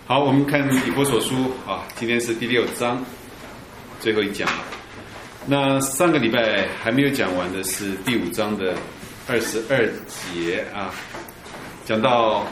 好，我们看以弗所书啊，今天是第6章最后一讲了。那上个礼拜还没有讲完的是第5章的22节啊，讲到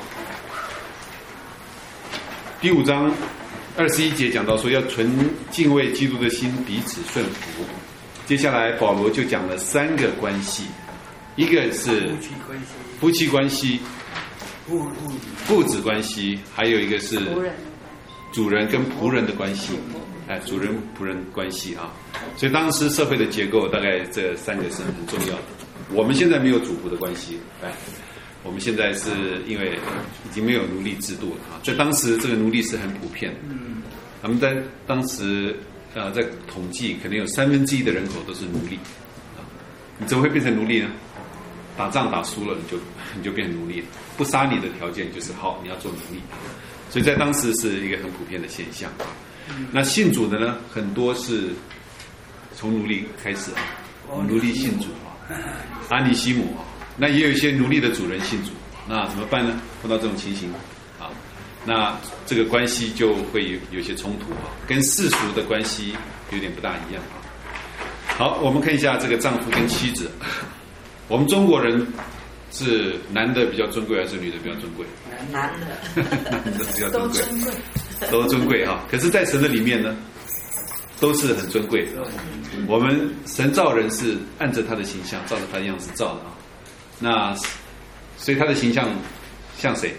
第5章21节讲到说要存敬畏基督的心，彼此顺服。接下来保罗就讲了3个关系，一个是夫妻关系、父子关系，还有一个是主人跟仆人的关系，主人仆人关系啊。所以当时社会的结构大概这3个是很重要的。我们现在没有主仆的关系，我们现在是因为已经没有奴隶制度了啊。在当时这个奴隶是很普遍的，他们在当时在统计可能有1/3的人口都是奴隶啊。你怎么会变成奴隶呢？打仗打输了你就变成奴隶了，不杀你的条件就是好，你要做奴隶。所以在当时是一个很普遍的现象。那信主的呢，很多是从奴隶开始啊，奴隶信主啊，阿尼西姆啊，那也有一些奴隶的主人信主，那怎么办呢？碰到这种情形啊，那这个关系就会有些冲突啊，跟世俗的关系有点不大一样啊。好，我们看一下这个丈夫跟妻子。我们中国人是男的比较尊贵还是女的比较尊贵？ 男的， 男的比较尊贵，都尊贵啊。可是，在神的里面呢，都是很尊贵的。我们神造人是按着他的形象，照着他的样子造的啊。那所以他的形象像谁？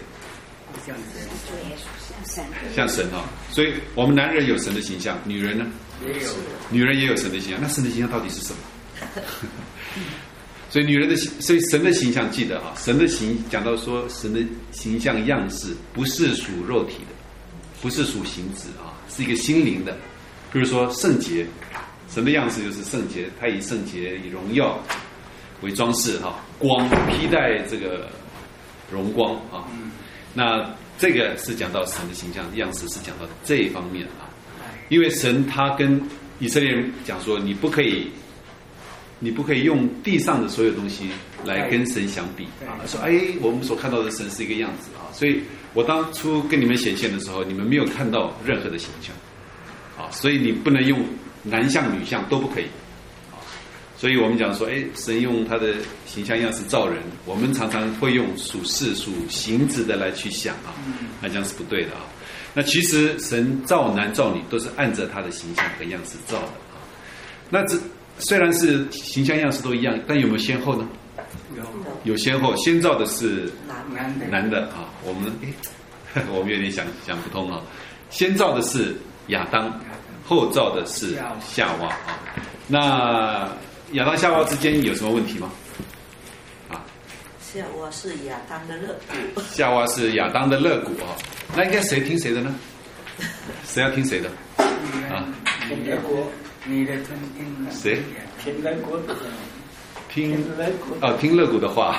像神啊。所以我们男人有神的形象，女人呢？女人也有神的形象。那神的形象到底是什么？所以神的形象记得啊，神的讲到说神的形象样式不是属肉体的，不是属形质啊，是一个心灵的。比如说圣洁，神的样式就是圣洁，他以圣洁以荣耀为装饰哈，光披戴这个荣光啊。那这个是讲到神的形象样式，是讲到这一方面啊。因为神他跟以色列人讲说，你不可以用地上的所有东西来跟神相比啊！说我们所看到的神是一个样子啊，所以我当初跟你们显现的时候，你们没有看到任何的形象啊，所以你不能用男相女相都不可以啊。所以我们讲说，神用他的形象样式造人，我们常常会用属世属形质的来去想啊，那这样是不对的啊。那其实神造男造女都是按着他的形象和样式造的啊。那虽然是形象样式都一样，但有没有先后呢？有先后，先造的是男的啊。我们有点想不通啊。先造的是亚当，后造的是夏娃啊。那亚当夏娃之间有什么问题吗？ 夏娃是亚当的肋骨。 夏娃是亚当的肋骨啊。那应该谁听谁的呢？谁要听谁的？啊？谁？听肋骨的话。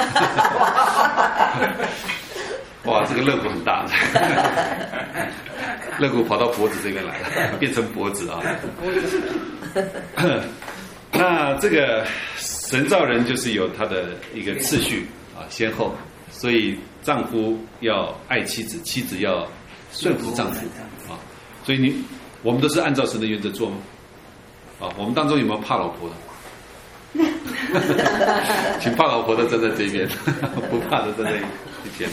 哇，这个肋骨很大，肋骨跑到脖子这边来了，变成脖子啊。那这个神造人就是有他的一个次序啊，先后，所以丈夫要爱妻子，妻子要顺服丈夫啊。所以我们都是按照神的原则做吗？我们当中有没有怕老婆的？请怕老婆的站在这边，不怕的站在一边。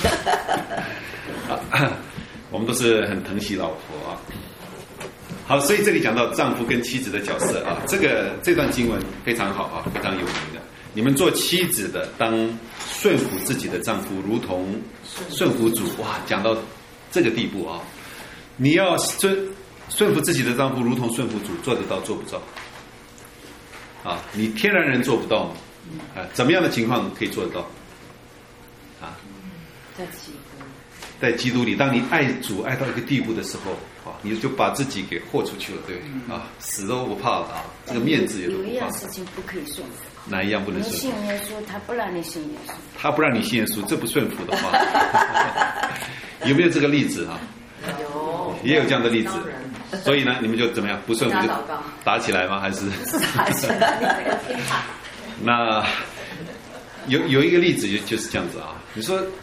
我们都是很疼惜老婆啊。好，所以这里讲到丈夫跟妻子的角色啊，这段经文非常好啊，非常有名的。你们做妻子的，当顺服自己的丈夫，如同顺服主。哇，讲到这个地步啊，你要顺服自己的丈夫，如同顺服主，做得到做不到？你天然人做不到吗？怎么样的情况可以做得到？在基督里，当你爱主爱到一个地步的时候，你就把自己给豁出去了，对死都不怕了啊，这个面子也都不怕。 有一样事情不可以顺服。 哪一样不能顺服？ 你信耶稣，他不让你信耶稣。 他不让你信耶稣，这不顺服的话，有没有这个例子啊？ 有， 也有这样的例子。所以呢，你们就怎么样？不顺服就打起来吗？还是？ 不是打起来，你那有一个例子就是这样子啊。你说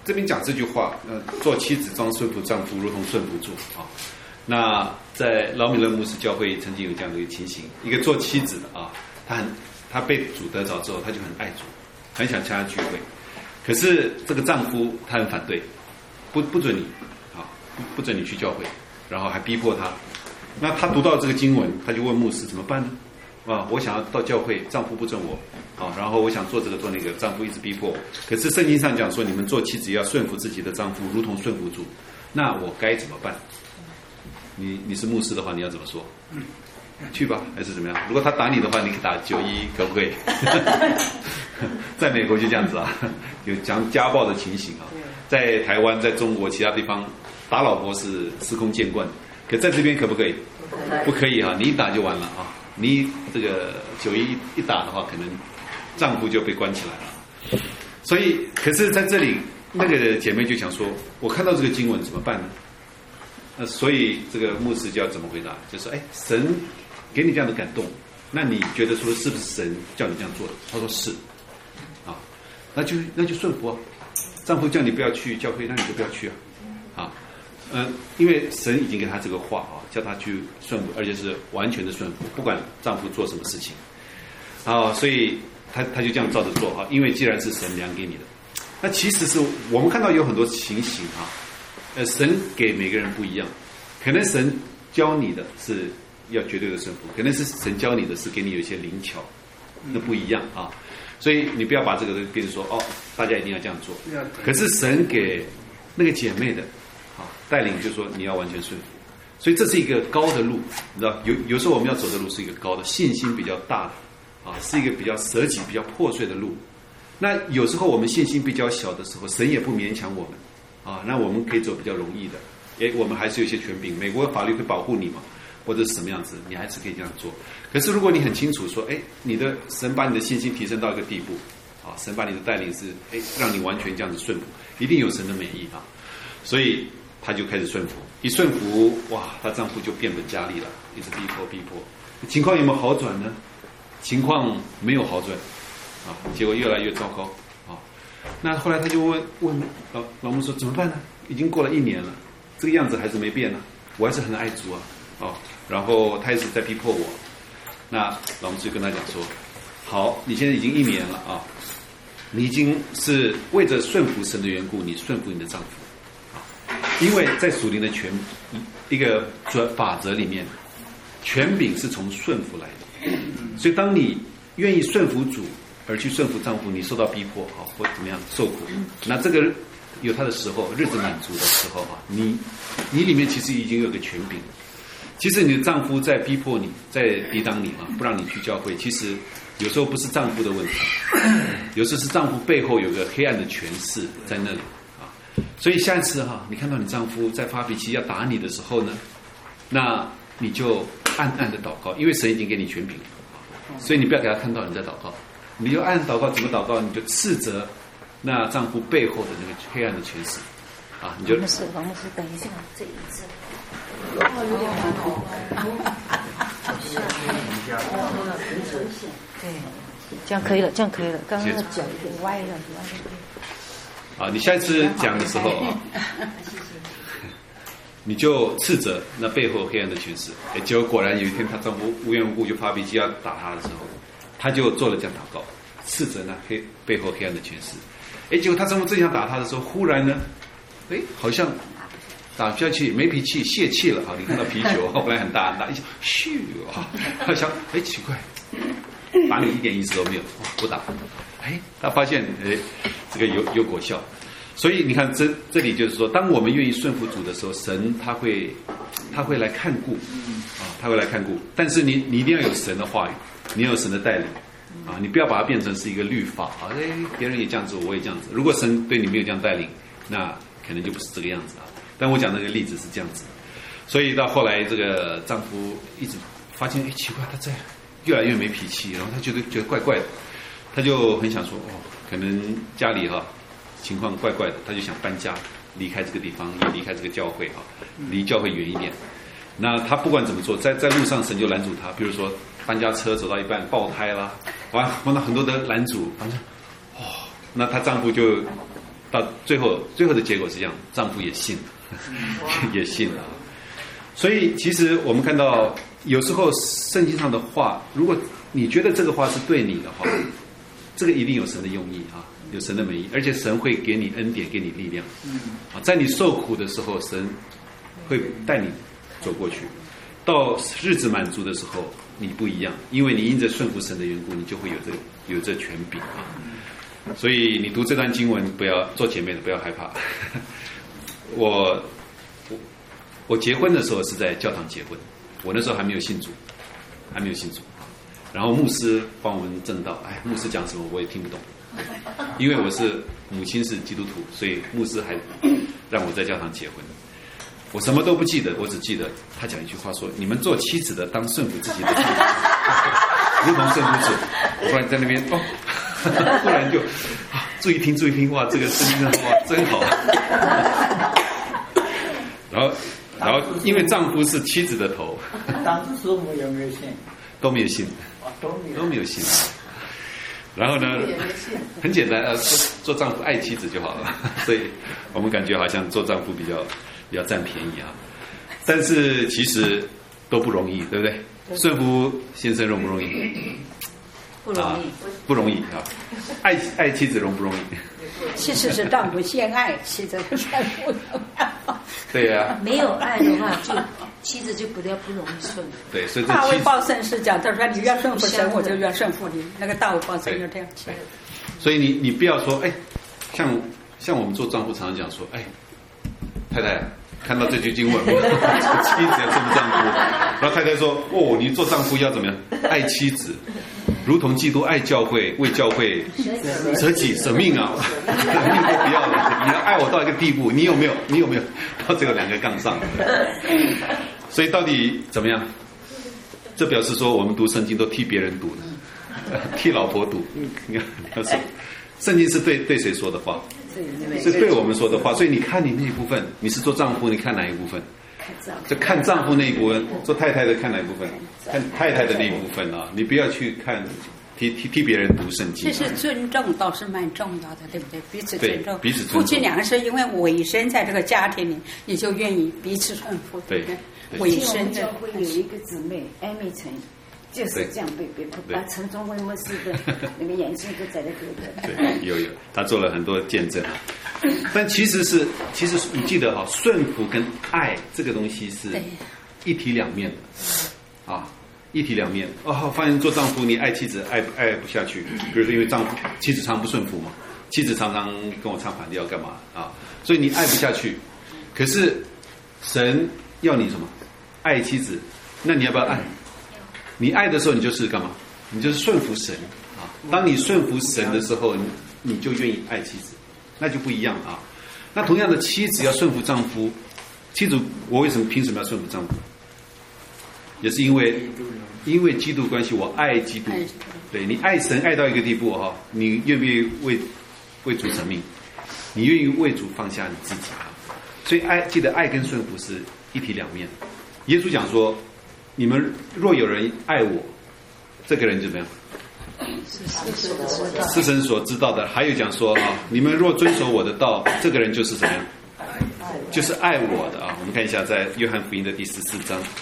这边讲这句话，做妻子当顺服丈夫，如同顺服主啊。那在劳米勒牧师教会曾经有这样的一个情形，一个做妻子的啊，他被主得着之后，他就很爱主，很想参加聚会，可是这个丈夫他很反对，不准你啊，不准你去教会，然后还逼迫他。那他读到这个经文，他就问牧师怎么办呢？啊，我想要到教会，丈夫不准我，啊，然后我想做这个做那个，丈夫一直逼迫我。可是圣经上讲说，你们做妻子要顺服自己的丈夫，如同顺服主。那我该怎么办？你是牧师的话，你要怎么说？去吧，还是怎么样？如果他打你的话，你可以打91，可不可以？在美国就这样子啊，有讲家暴的情形啊。在台湾、在中国其他地方，打老婆是司空见惯，可在这边可不可以？不可以啊！你一打就完了啊！你这个91一打的话，可能丈夫就被关起来了。所以，可是在这里，那个姐妹就想说，我看到这个经文怎么办呢？所以这个牧师就要怎么回答？就说：神给你这样的感动，那你觉得说是不是神叫你这样做的？他说是，啊，那就顺服啊。丈夫叫你不要去教会，那你就不要去啊，因为神已经给他这个话啊，叫他去顺服，而且是完全的顺服，不管丈夫做什么事情，啊，所以他就这样照着做啊。因为既然是神量给你的，那其实是我们看到有很多情形啊。神给每个人不一样，可能神教你的是要绝对的顺服，可能是神教你的是给你有一些灵巧，那不一样啊。所以你不要把这个都变成说大家一定要这样做。可是神给那个姐妹的带领，就是说你要完全顺服。所以这是一个高的路，你知道，有时候我们要走的路是一个高的，信心比较大的是一个比较舍己、比较破碎的路。那有时候我们信心比较小的时候，神也不勉强我们。那我们可以走比较容易的，我们还是有一些权柄，美国法律会保护你嘛，或者是什么样子，你还是可以这样做。可是如果你很清楚说，你的神把你的信心提升到一个地步，神把你的带领是，让你完全这样子顺服，一定有神的美意啊。所以她就开始顺服，一顺服，哇，她丈夫就变本加厉了，一直逼迫。情况有没有好转呢？情况没有好转，结果越来越糟糕。那后来他就问老牧说怎么办呢？已经过了1年了，这个样子还是没变呢，我还是很爱主啊，然后他一直在逼迫我。那老牧就跟他讲说，好，你现在已经1年了啊，你已经是为着顺服神的缘故，你顺服你的丈夫因为在属灵的一个法则里面，权柄是从顺服来的，所以当你愿意顺服主而去顺服丈夫，你受到逼迫或怎么样受苦，那这个有他的时候，日子满足的时候你里面其实已经有个权柄。其实你的丈夫在逼迫你，在抵挡你不让你去教会，其实有时候不是丈夫的问题，有时是丈夫背后有个黑暗的权势在那里所以下一次你看到你丈夫在发脾气要打你的时候呢，那你就暗暗的祷告，因为神已经给你权柄所以你不要给他看到你在祷告，你就按祷告，怎么祷告？你就斥责那丈夫背后的那个黑暗的权势你就王牧师，等一下，这一次有点难对，这样可以了，刚刚那个脚有点歪了， 你下一次讲的时候你就斥责那背后黑暗的权势。结果果然有一天，她丈夫无缘无故就发脾气要打她的时候，她就做了这样祷告，斥责那背后黑暗的权势。结果她丈夫正想打她的时候，忽然呢，好像打不下去，没脾气，泄气了你看到啤酒本来很大很大，一下咻她想奇怪，打你一点意思都没有，不打。她发现这个有果效。所以你看这里就是说，当我们愿意顺服主的时候，神他会来看顾他会来看顾。但是你一定要有神的话语，你要有神的带领你不要把它变成是一个律法别人也这样子，我也这样子。如果神对你没有这样带领，那可能就不是这个样子但我讲那个例子是这样子。所以到后来，这个丈夫一直发现奇怪，他在越来越没脾气，然后他觉得怪怪的，他就很想说可能家里情况怪怪的，他就想搬家，离开这个地方，也离开这个教会离教会远一点。那他不管怎么做，在路上神就拦阻他，比如说搬家车走到一半爆胎啦，碰到很多的拦阻，反正那她丈夫就到最后的结果是这样，丈夫也信了，也信了。所以其实我们看到有时候圣经上的话，如果你觉得这个话是对你的话，这个一定有神的用意啊，有神的美意，而且神会给你恩典，给你力量。在你受苦的时候，神会带你走过去。到日子满足的时候，你不一样，因为你因着顺服神的缘故，你就会有这权柄啊。所以你读这段经文，不要做姐妹的不要害怕。我结婚的时候是在教堂结婚，我那时候还没有信主。然后牧师帮我们证道，牧师讲什么我也听不懂，因为我是母亲是基督徒，所以牧师还让我在教堂结婚。我什么都不记得，我只记得他讲一句话说：“你们做妻子的当顺服自己的丈夫，如同顺服主。”我突然在那边突然就注意听，哇，这个圣经上的话真好。然后因为丈夫是妻子的头， 当时父母有没有信？ 都没有信，都没有信。然后呢，很简单，做丈夫爱妻子就好了。所以我们感觉好像做丈夫比较占便宜啊，但是其实都不容易，对不对？顺服先生容不容易？不容易啊！爱妻子容不容易？ 其实是丈夫先爱妻子，才不能。 对呀， 没有爱的话，就妻子就不容易顺。 对，所以大卫报圣是讲，他说你越顺服神，我就越顺服你。那个大卫报圣就这样。 所以你不要说，像我们做丈夫常常讲说，太太看到这句经文，妻子要这么丈夫，然后太太说，你做丈夫要怎么样？爱妻子，如同基督爱教会，为教会舍己舍命啊，命都不要了，你要爱我到一个地步，你有没有到这个两个杠上？所以到底怎么样？这表示说我们读圣经都替别人读的，替老婆读。你看，圣经是对谁说的话？是对我们说的话。所以你看你那一部分，你是做丈夫，你看哪一部分？就看丈夫那一部分，做太太的看哪一部分？看太太的那一部分啊！你不要去看替别人读圣经。 其实尊重倒是蛮重要的，对不对？彼此尊重。 彼此尊重。 夫妻两个是因为委身在这个家庭里，你就愿意彼此顺服。 对， 委身教会有一个姊妹艾美陈，就是这样被把陈忠辉牧师的那个眼睛都在那个。 对，有，他做了很多见证。但其实你记得哈，顺服跟爱这个东西是一体两面的啊，一体两面。发现做丈夫你爱妻子爱不下去，比如说因为妻子常不顺服嘛，妻子常常跟我唱反调干嘛啊？所以你爱不下去。可是神要你什么？爱妻子，那你要不要爱？你爱的时候，你就是干嘛？你就是顺服神啊。当你顺服神的时候，你就愿意爱妻子，那就不一样啊。那同样的，妻子要顺服丈夫，妻子我凭什么要顺服丈夫？也是因为基督关系，我爱基督。对，你爱神爱到一个地步哈，你愿不愿意为主舍命？你愿意为主放下你自己啊？所以记得爱跟顺服是一体两面。耶稣讲说，你们若有人爱我，这个人就怎么样？是神所知道的。还有讲说你们若遵守我的道，这个人就是怎么样？就是爱我的啊。我们看一下，在约翰福音的第14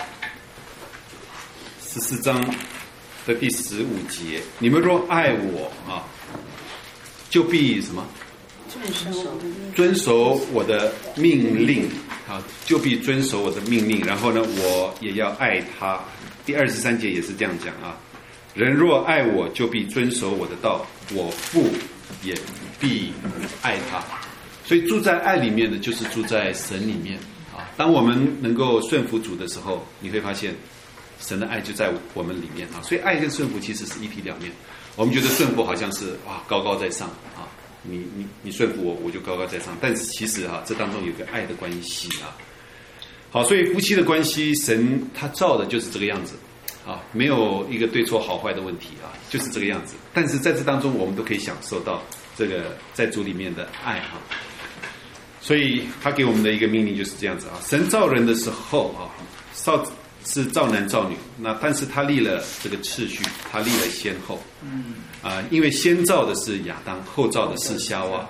章的第15节，你们若爱我就必什么？遵守我的命令就必遵守我的命令。然后呢，我也要爱他。第23节也是这样讲啊。人若爱我，就必遵守我的道，我父也必爱他。所以住在爱里面的，就是住在神里面啊。当我们能够顺服主的时候，你会发现神的爱就在我们里面啊。所以爱跟顺服其实是一体两面。我们觉得顺服好像是高高在上啊，你顺服我，我就高高在上。但是其实这当中有个爱的关系啊。好，所以夫妻的关系，神他造的就是这个样子。没有一个对错好坏的问题就是这个样子。但是在这当中，我们都可以享受到这个在主里面的爱所以他给我们的一个命令就是这样子神造人的时候是造男造女，但是他立了这个次序，他立了先后。因为先造的是亚当，后造的是夏娃。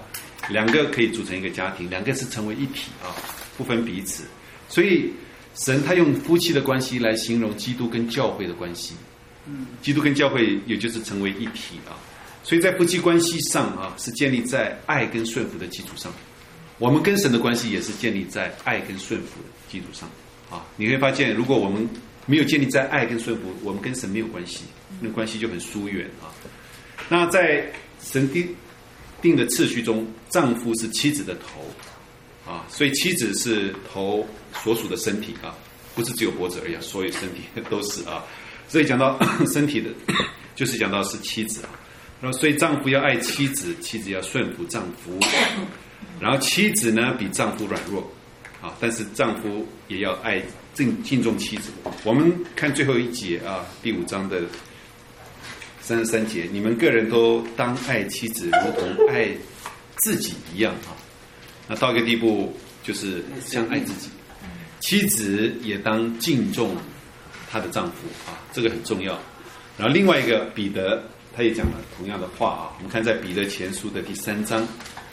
两个可以组成一个家庭，两个是成为一体啊，不分彼此。所以神他用夫妻的关系来形容基督跟教会的关系。基督跟教会也就是成为一体啊。所以在夫妻关系上啊，是建立在爱跟顺服的基础上。我们跟神的关系也是建立在爱跟顺服的基础上啊。你会发现，如果我们没有建立在爱跟顺服，我们跟神没有关系，那关系就很疏远啊。那在神定的次序中，丈夫是妻子的头啊，所以妻子是头所属的身体啊，不是只有脖子而已，所有身体都是啊。所以讲到身体的，就是讲到是妻子啊。然后所以丈夫要爱妻子，妻子要顺服丈夫。然后妻子呢比丈夫软弱啊，但是丈夫也要爱敬重妻子。我们看最后一节啊，第5章的33节，你们个人都当爱妻子，如同爱自己一样啊。那到一个地步，就是像爱自己。妻子也当敬重她的丈夫啊，这个很重要。然后另外一个彼得，他也讲了同样的话啊。我们看在彼得前书的第3章。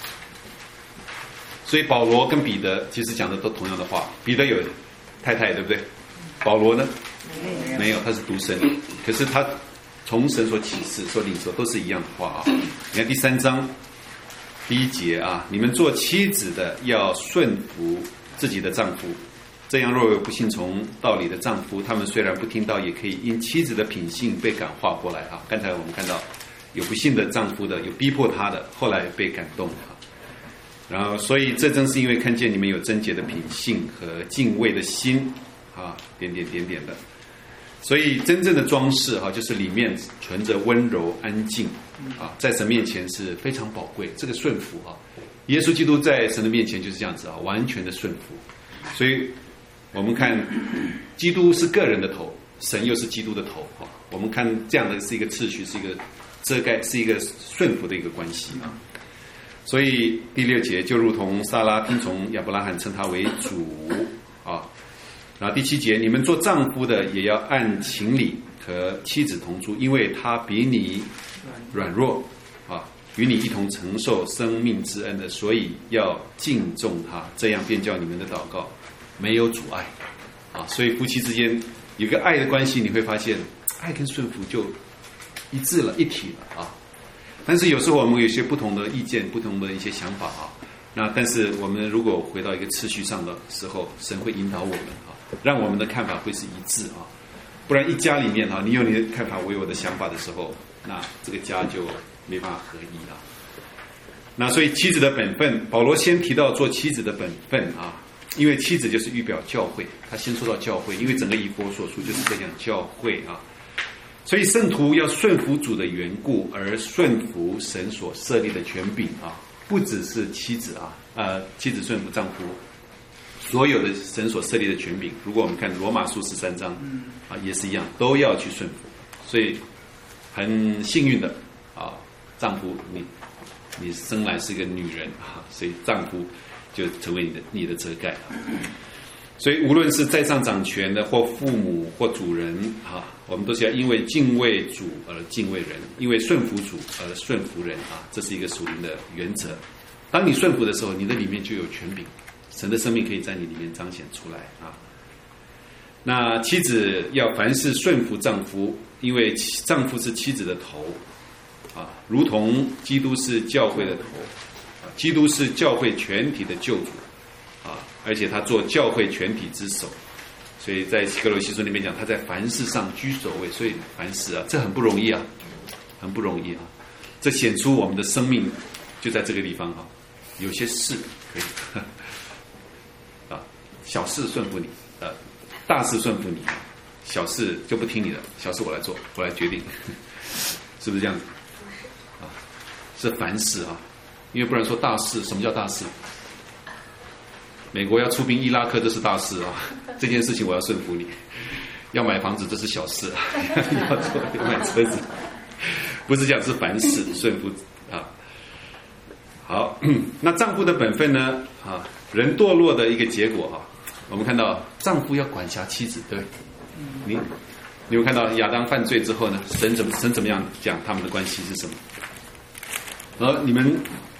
所以保罗跟彼得其实讲的都同样的话。彼得有太太，对不对？保罗呢？没有，他是独身。可是他从神所启示、所领受都是一样的话啊。你看第3章第1节啊，你们做妻子的要顺服自己的丈夫，这样若有不信从道理的丈夫，他们虽然不听到，也可以因妻子的品性被感化过来啊。刚才我们看到有不信的丈夫的，有逼迫他的，后来被感动啊。然后，所以这正是因为看见你们有贞洁的品性和敬畏的心啊，点点的。所以真正的装饰啊，就是里面存着温柔安静啊，在神面前是非常宝贵。这个顺服啊，耶稣基督在神的面前就是这样子啊，完全的顺服。所以我们看基督是个人的头，神又是基督的头啊。我们看这样的是一个次序，是一个遮盖，是一个顺服的一个关系啊。所以第6节就如同撒拉听从亚伯拉罕，称他为主啊。然后第7节，你们做丈夫的也要按情理和妻子同住，因为他比你软弱啊，与你一同承受生命之恩的，所以要敬重他，这样便叫你们的祷告没有阻碍啊。所以夫妻之间有一个爱的关系，你会发现爱跟顺服就一致了，一体了啊。但是有时候我们有些不同的意见，不同的一些想法啊。那但是我们如果回到一个次序上的时候，神会引导我们啊，让我们的看法会是一致啊。不然一家里面啊，你有你的看法，我有我的想法的时候，那这个家就没办法合一啊。那所以妻子的本分，保罗先提到做妻子的本分啊，因为妻子就是预表教会，他先说到教会，因为整个以弗所书就是在讲教会啊。所以圣徒要顺服主的缘故，而顺服神所设立的权柄啊，不只是妻子啊，妻子顺服丈夫，所有的神所设立的权柄，如果我们看罗马书13章啊，也是一样，都要去顺服。所以很幸运的啊，丈夫你生来是个女人啊，所以丈夫就成为你的遮盖啊。所以无论是在上掌权的，或父母或主人啊，我们都是要因为敬畏主而敬畏人，因为顺服主而顺服人啊，这是一个属灵的原则。当你顺服的时候，你的里面就有权柄，神的生命可以在你里面彰显出来啊。那妻子要凡事顺服丈夫，因为丈夫是妻子的头啊，如同基督是教会的头啊，基督是教会全体的救主啊，而且他做教会全体之首，所以在哥罗西书里面讲，他在凡事上居首位，所以凡事啊，这很不容易啊，很不容易啊，这显出我们的生命就在这个地方啊，有些事可以啊，小事顺服你，大事顺服你，小事就不听你的，小事我来做，我来决定，是不是这样子啊？是凡事啊，因为不然说大事，什么叫大事？美国要出兵伊拉克，这是大事啊！这件事情我要顺服你。要买房子，这是小事啊！要买车子，不是讲是凡事顺服啊。好，那丈夫的本分呢？啊，人堕落的一个结果啊，我们看到丈夫要管辖妻子，对，你有看到亚当犯罪之后呢？神怎么样讲他们的关系是什么？然后你们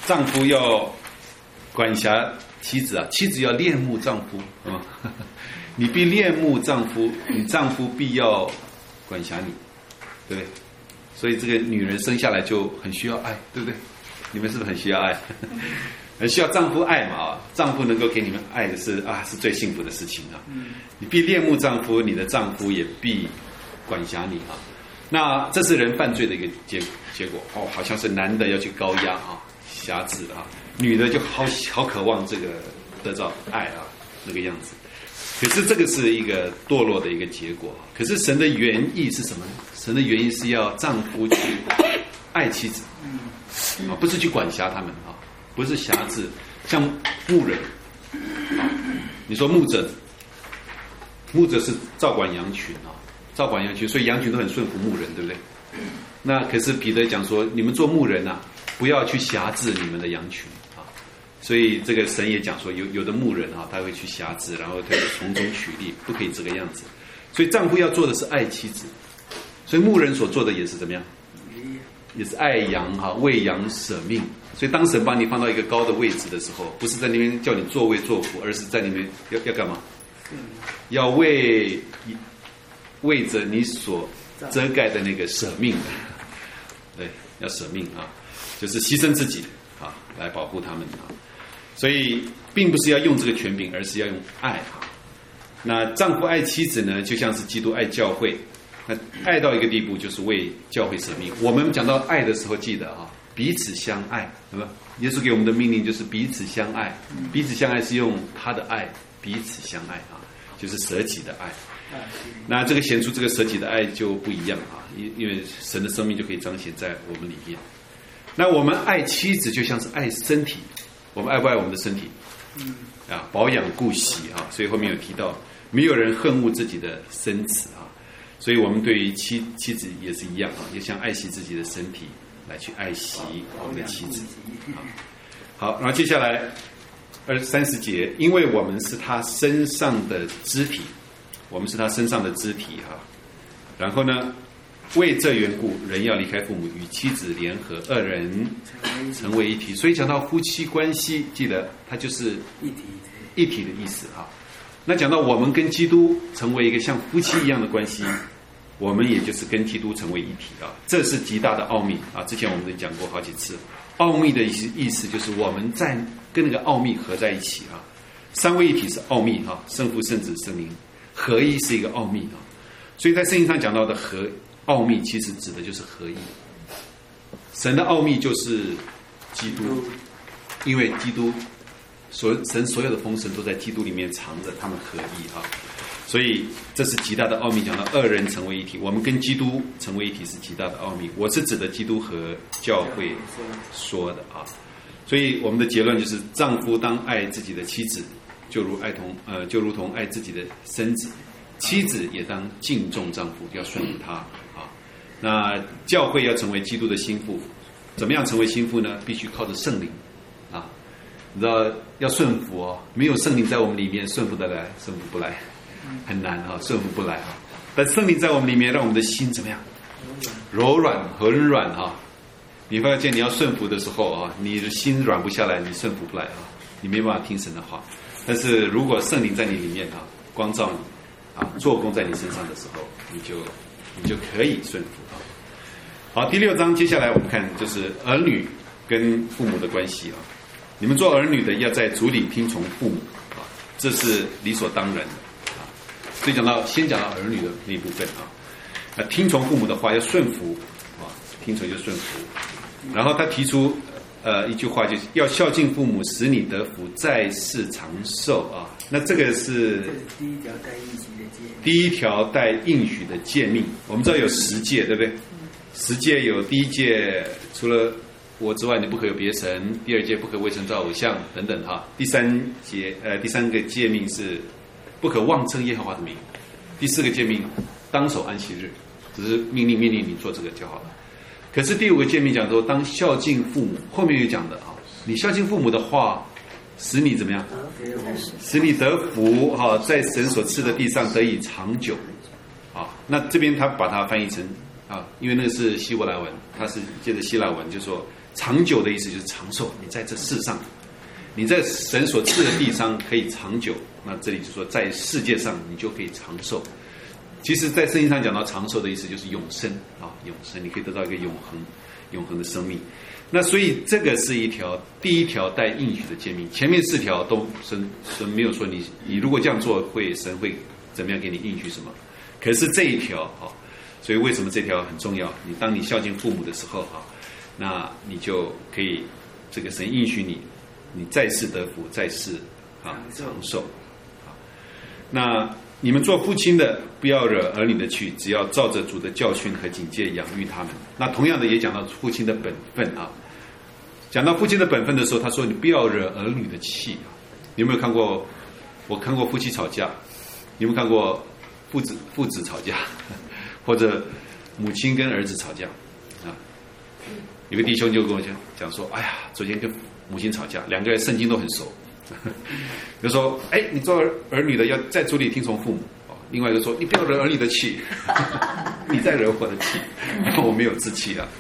丈夫要管辖妻子啊，妻子要恋慕丈夫啊。你必恋慕丈夫，你丈夫必要管辖你，对不对？所以这个女人生下来就很需要爱，对不对？你们是不是很需要爱？很需要丈夫爱嘛？丈夫能够给你们爱的是最幸福的事情啊！你必恋慕丈夫，你的丈夫也必管辖你啊。那这是人犯罪的一个结果哦，好像是男的要去高压啊、辖制啊，女的就好渴望这个得到爱啊那个样子。可是这个是一个堕落的一个结果。可是神的原意是什么呢？神的原意是要丈夫去爱妻子啊，不是去管辖他们啊，不是辖制，像牧人啊，你说牧者是照管羊群啊，照管羊群，所以羊群都很顺服牧人，对不对？那可是彼得讲说，你们做牧人啊，不要去辖制你们的羊群啊。所以这个神也讲说，有的牧人啊，他会去辖制，然后他从中取利，不可以这个样子。所以丈夫要做的是爱妻子，所以牧人所做的也是怎么样？也是爱羊哈，为羊舍命。所以当神把你放到一个高的位置的时候，不是在那边叫你作威作福，而是在那边要干嘛？要为着你所遮盖的那个舍命，对，要舍命啊，就是牺牲自己啊，来保护他们啊。所以并不是要用这个权柄，而是要用爱啊。那丈夫爱妻子呢，就像是基督爱教会。那爱到一个地步，就是为教会舍命。我们讲到爱的时候，记得啊，彼此相爱，对吧？耶稣给我们的命令就是彼此相爱。彼此相爱是用他的爱彼此相爱啊，就是舍己的爱。那这个显出这个舍己的爱就不一样啊，因为神的生命就可以彰显在我们里面。那我们爱妻子就像是爱身体，我们爱不爱我们的身体？啊，保养顾惜啊，所以后面有提到，没有人恨恶自己的身子啊。所以我们对于妻子也是一样啊，也像爱惜自己的身体来去爱惜我们的妻子啊。好，然后接下来30节，因为我们是他身上的肢体，我们是他身上的肢体哈。然后呢，为这缘故，人要离开父母，与妻子联合，二人成为一体。所以讲到夫妻关系，记得它就是一体的意思哈。那讲到我们跟基督成为一个像夫妻一样的关系，我们也就是跟基督成为一体啊，这是极大的奥秘啊！之前我们也讲过好几次，奥秘的意思就是我们在跟那个奥秘合在一起啊。三位一体是奥秘啊，圣父、圣子、圣灵合一是一个奥秘啊。所以在圣经上讲到的奥秘，其实指的就是合一。神的奥秘就是基督，因为基督神所有的丰盛都在基督里面藏着，他们合一啊。所以这是极大的奥秘，讲到二人成为一体，我们跟基督成为一体是极大的奥秘。我是指的基督和教会说的啊。所以我们的结论就是，丈夫当爱自己的妻子，就如同爱自己的身子；妻子也当敬重丈夫，要顺服他啊。那教会要成为基督的心腹，怎么样成为心腹呢？必须靠着圣灵啊。你知道要顺服哦，没有圣灵在我们里面，顺服得来，顺服不来。很难啊，顺服不来啊。但圣灵在我们里面，让我们的心怎么样？柔软很软啊。你发现你要顺服的时候啊，你的心软不下来，你顺服不来啊，你没办法听神的话。但是如果圣灵在你里面啊，光照你啊，做工在你身上的时候，你就可以顺服啊。好，第6章接下来我们看就是儿女跟父母的关系啊。你们做儿女的要在主里听从父母啊，这是理所当然的。所以先讲到儿女的那一部分啊，听从父母的话要顺服啊，听从就顺服。然后他提出一句话，就是要孝敬父母，使你得福，在世长寿啊。那这个是第一条带应许的诫命。我们知道有10诫，对不对？10诫有第1诫，除了我之外，你不可有别神；第2诫不可为神造偶像等等哈。第三个诫命是不可妄称耶和华的名。第4个诫命，当守安息日，只是命令你做这个就好了。可是第5个诫命讲说，当孝敬父母，后面有讲的啊，你孝敬父母的话，使你怎么样？使你得福哈，在神所赐的地上得以长久啊。那这边他把它翻译成啊，因为那个是希伯来文，他是借着希腊文，就说长久的意思就是长寿，你在这世上，你在神所赐的地上可以长久。那这里就说在世界上你就可以长寿。其实在圣经上讲到长寿的意思就是永生啊，永生，你可以得到一个永恒的生命。那所以这个是第一条带应许的诫命，前面4条都神没有说你如果这样做神会怎么样给你应许什么。可是这一条啊，所以为什么这条很重要？当你孝敬父母的时候啊，那你就可以这个神应许你在世得福，在世啊长寿啊。那你们做父亲的不要惹儿女的气，只要照着主的教训和警戒养育他们。那同样的也讲到父亲的本分啊。讲到父亲的本分的时候，他说你不要惹儿女的气啊。你有没有看过？我看过夫妻吵架，你有没有看过父子吵架，或者母亲跟儿子吵架啊？有个弟兄就跟我讲说，哎呀，昨天跟母亲吵架，两个人圣经都很熟。就说，哎，你做儿女的要在主里听从父母。另外一个说，你不要惹儿女的气，你在惹我的气，我没有志气啊。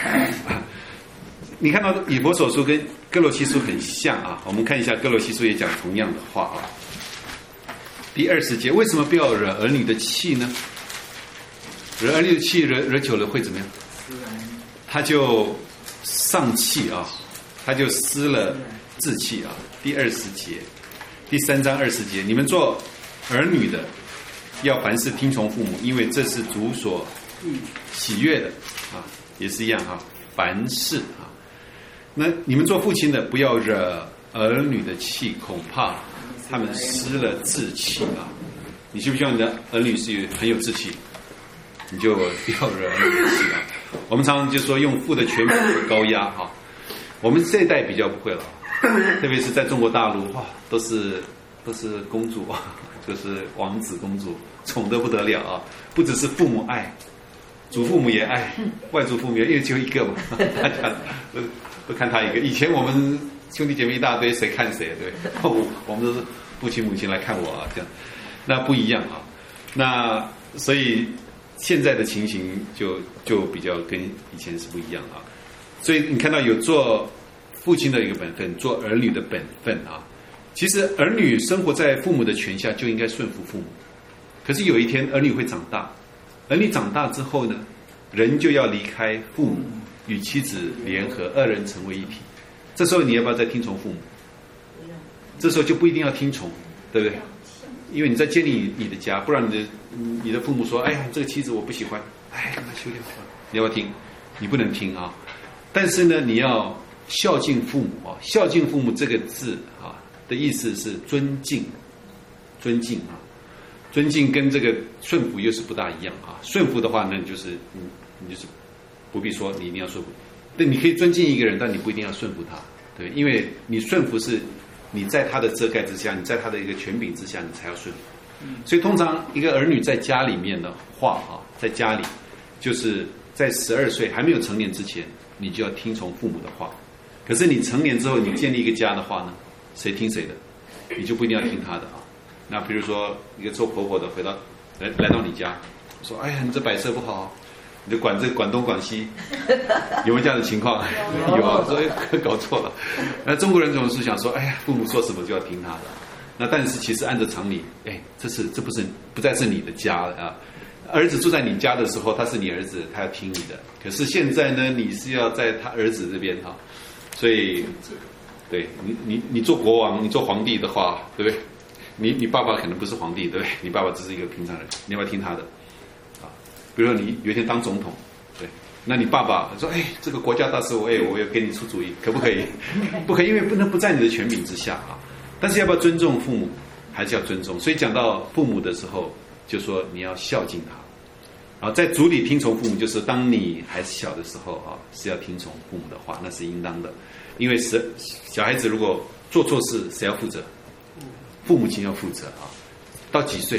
你看到以弗所书跟哥罗西书很像啊，我们看一下哥罗西书也讲同样的话啊。第20节，为什么不要惹儿女的气呢？惹儿女的气，惹久了会怎么样？他就丧气啊，他就失了志气啊。第20节，第3章20节，你们做儿女的要凡事听从父母，因为这是主所喜悦的啊，也是一样啊，凡事啊。那你们做父亲的不要惹儿女的气，恐怕他们失了志气啊。你希不希望你的儿女是很有志气？你就不要惹儿女的气啊。我们常常就说用父的权柄高压啊，我们这一代比较不会了，特别是在中国大陆，哇，都是公主啊，就是王子公主，宠得不得了啊！不只是父母爱，祖父母也爱，外祖父母也因为只有一个嘛，大家都看他一个。以前我们兄弟姐妹一大堆，谁看谁，对不对？我们都是父亲母亲来看我啊，这样，那不一样啊。那所以现在的情形就比较跟以前是不一样啊。所以你看到有做父亲的一个本分，做儿女的本分啊。其实儿女生活在父母的权下，就应该顺服父母。可是有一天儿女会长大，儿女长大之后呢，人就要离开父母，与妻子联合，2人成为一体。这时候你要不要再听从父母？这时候就不一定要听从，对不对？因为你在建立你的家，不然你的父母说，哎呀，这个妻子我不喜欢，哎，赶快休掉。你要不要听？你不能听啊。但是呢，你要孝敬父母啊。孝敬父母这个字啊的意思是尊敬啊。尊敬跟这个顺服又是不大一样啊。顺服的话呢，你就是不必说你一定要顺服，对，你可以尊敬一个人，但你不一定要顺服他，对，因为你顺服是你在他的遮盖之下，你在他的一个权柄之下，你才要顺服。所以通常一个儿女在家里面的话啊，在家里就是在12岁还没有成年之前，你就要听从父母的话。可是你成年之后，你建立一个家的话呢，谁听谁的，你就不一定要听他的啊。那比如说一个做婆婆的来到你家，说，哎呀，你这摆设不好，你就管东管西，有没有这样的情况？有啊，所以搞错了。那中国人总是想说，哎呀，父母说什么就要听他的。那但是其实按照常理，哎，这不再是你的家了啊。儿子住在你家的时候，他是你儿子，他要听你的。可是现在呢，你是要在他儿子这边哈，所以对你做国王，你做皇帝的话，对不对？你爸爸可能不是皇帝，对不对？你爸爸只是一个平常人，你要不要听他的？啊，比如说你有一天当总统，对，那你爸爸说，哎，这个国家大事，我要给你出主意，可不可以？不可以，因为不在你的权柄之下啊。但是要不要尊重父母，还是要尊重。所以讲到父母的时候，就说你要孝敬他。然后在主里听从父母，就是当你还是小的时候啊，是要听从父母的话，那是应当的。因为小孩子如果做错事，谁要负责？父母亲要负责啊。到几岁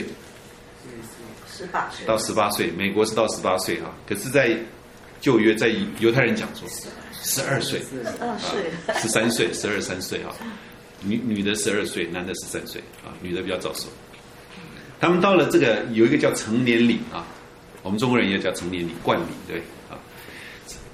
？18岁。到 18岁，美国是到18岁啊。可是，在旧约，在犹太人讲说12岁，13岁，12、3岁啊。女的12岁，男的13岁啊，女的比较早熟。他们到了这个有一个叫成年礼啊，我们中国人也叫成年礼、冠礼，对啊。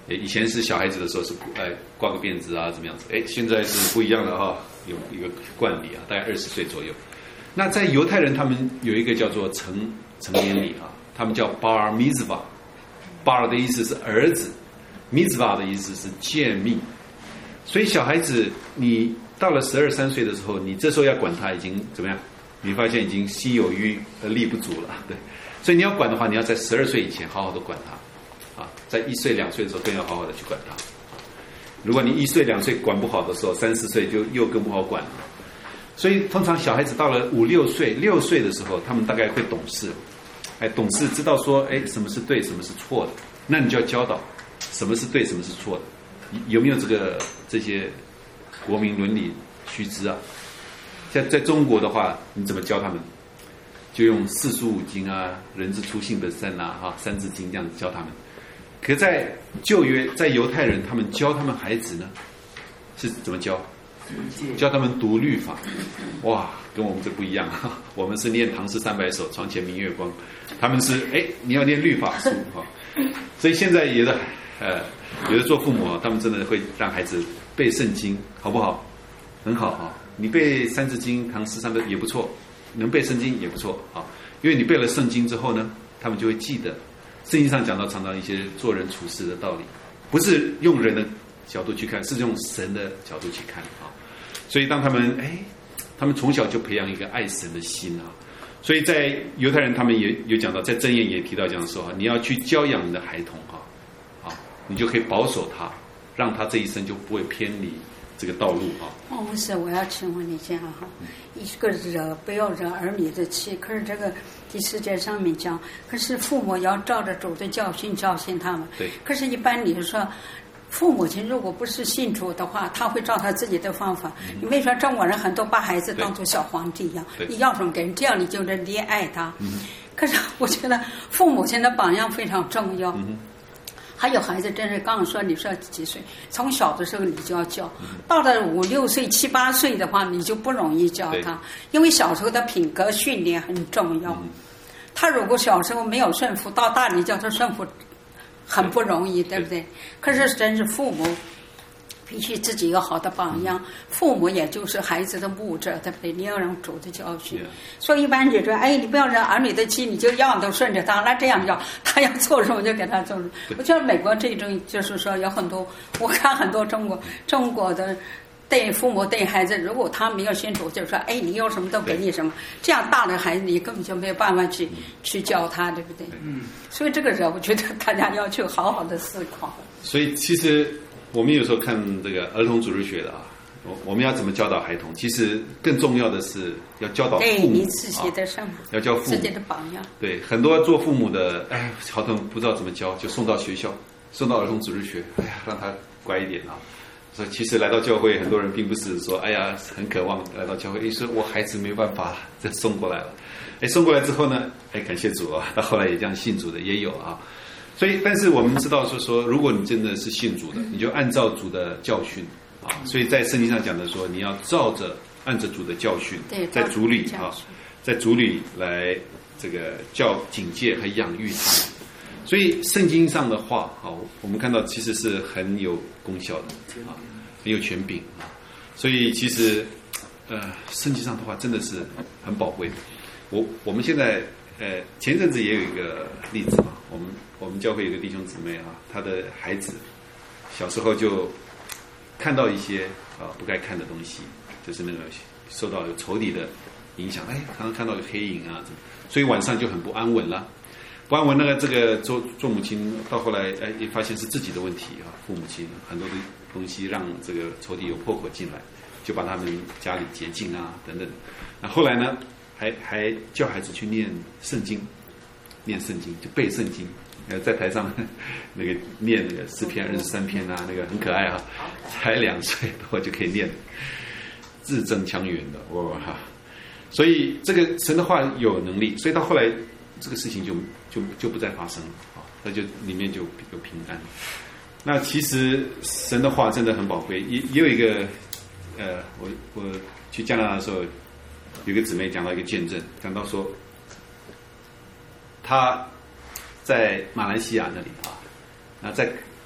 以前是小孩子的时候是挂个辫子啊，怎么样子？现在是不一样了哈，有一个惯例啊，大概20岁左右。那在犹太人他们有一个叫做成年礼啊，他们叫 bar mitzvah。bar 的意思是儿子 ，mitzvah 的意思是诫命。所以小孩子你到了12、13岁的时候，你这时候要管他已经怎么样？你发现已经心有余而力不足了，对。所以你要管的话，你要在12岁以前好好的管他，啊，在1岁、2岁的时候更要好好的去管他。如果你1岁、2岁管不好的时候，3、4岁就又更不好管了。所以通常小孩子到了5、6岁、6岁的时候，他们大概会懂事，懂事知道说，什么是对，什么是错的。那你就要教导什么是对，什么是错的。有没有这些国民伦理须知啊？在中国的话，你怎么教他们？就用四书五经啊，人之初性本善啊，三字经这样子教他们。可在旧约，在犹太人他们教他们孩子呢，是怎么教？教他们读律法。哇，跟我们这不一样啊！我们是念唐诗300首，床前明月光，他们是你要念律法书哈。所以现在有的做父母他们真的会让孩子背圣经，好不好？很好啊！你背三字经、唐诗300也不错，能背圣经也不错啊。因为你背了圣经之后呢，他们就会记得圣经上讲到常常一些做人处事的道理，不是用人的角度去看，是用神的角度去看啊。所以当他们从小就培养一个爱神的心啊。所以在犹太人他们也有讲到，在箴言也提到这样说你要去教养你的孩童你就可以保守他，让他这一生就不会偏离这个道路牧师，我要请问你这样一个惹不要惹儿女的气，可是这个第10节上面讲，可是父母要照着主的教训教训他们。 对。 可是，一般你说，父母亲如果不是信主的话，他会照他自己的方法。你没说中国人很多把孩子当作小皇帝一样，你要什么给人，这样你就怜爱他。可是我觉得父母亲的榜样非常重要。还有孩子真是刚刚说你说几岁，从小的时候你就要教，到了5、6岁、7、8岁的话，你就不容易教他，因为小时候的品格训练很重要。他如果小时候没有顺服，到大你叫他顺服很不容易，对不对？可是真是父母必须自己有好的榜样，父母也就是孩子的牧者，对不对？你要让主的教训。所以一般人说，你不要让儿女的气，你就样都顺着他，那这样叫他要做什么就给他做什么。我觉得美国这种就是说有很多，我看很多中国的对父母对孩子，如果他没有信主，就说你要什么都给你什么，这样大的孩子你根本就没有办法去教他，对不对？所以这个人我觉得大家要去好好的思考。 所以其实我们有时候看这个儿童主日学的我们要怎么教导孩童？其实更重要的是要教导父母， 你自己的生活， 要教父母自己的榜样。 对，很多做父母的，孩童不知道怎么教，就送到学校，送到儿童主日学，让他乖一点所以其实来到教会，很多人并不是说很渴望来到教会，说我孩子没有办法再送过来了，送过来之后呢，感谢主到后来也这样信主的也有所以但是我们知道说如果你真的是信主的，你就按照主的教训所以在圣经上讲的说，你要按着主的教训，在主里在主里来这个警戒和养育他们。所以圣经上的话我们看到其实是很有功效的很有权柄所以其实圣经上的话真的是很宝贵。我们现在前阵子也有一个例子我们教会有个弟兄姊妹他的孩子小时候就看到一些不该看的东西，就是那个受到有仇敌的影响，常常看到有黑影所以晚上就很不安稳了。不安稳，这个做母亲到后来也发现是自己的问题父母亲很多的东西让这个仇敌有破口进来，就把他们家里洁净等等。那后来呢，还叫孩子去念圣经，就背圣经。在台上那个念那个诗篇23篇那个很可爱才2岁多就可以念，字正腔圆的所以这个神的话有能力，所以到后来这个事情就不再发生了那就里面就有平安。那其实神的话真的很宝贵，也有一个我去加拿大的时候，有个姊妹讲到一个见证，讲到说她在马来西亚那里在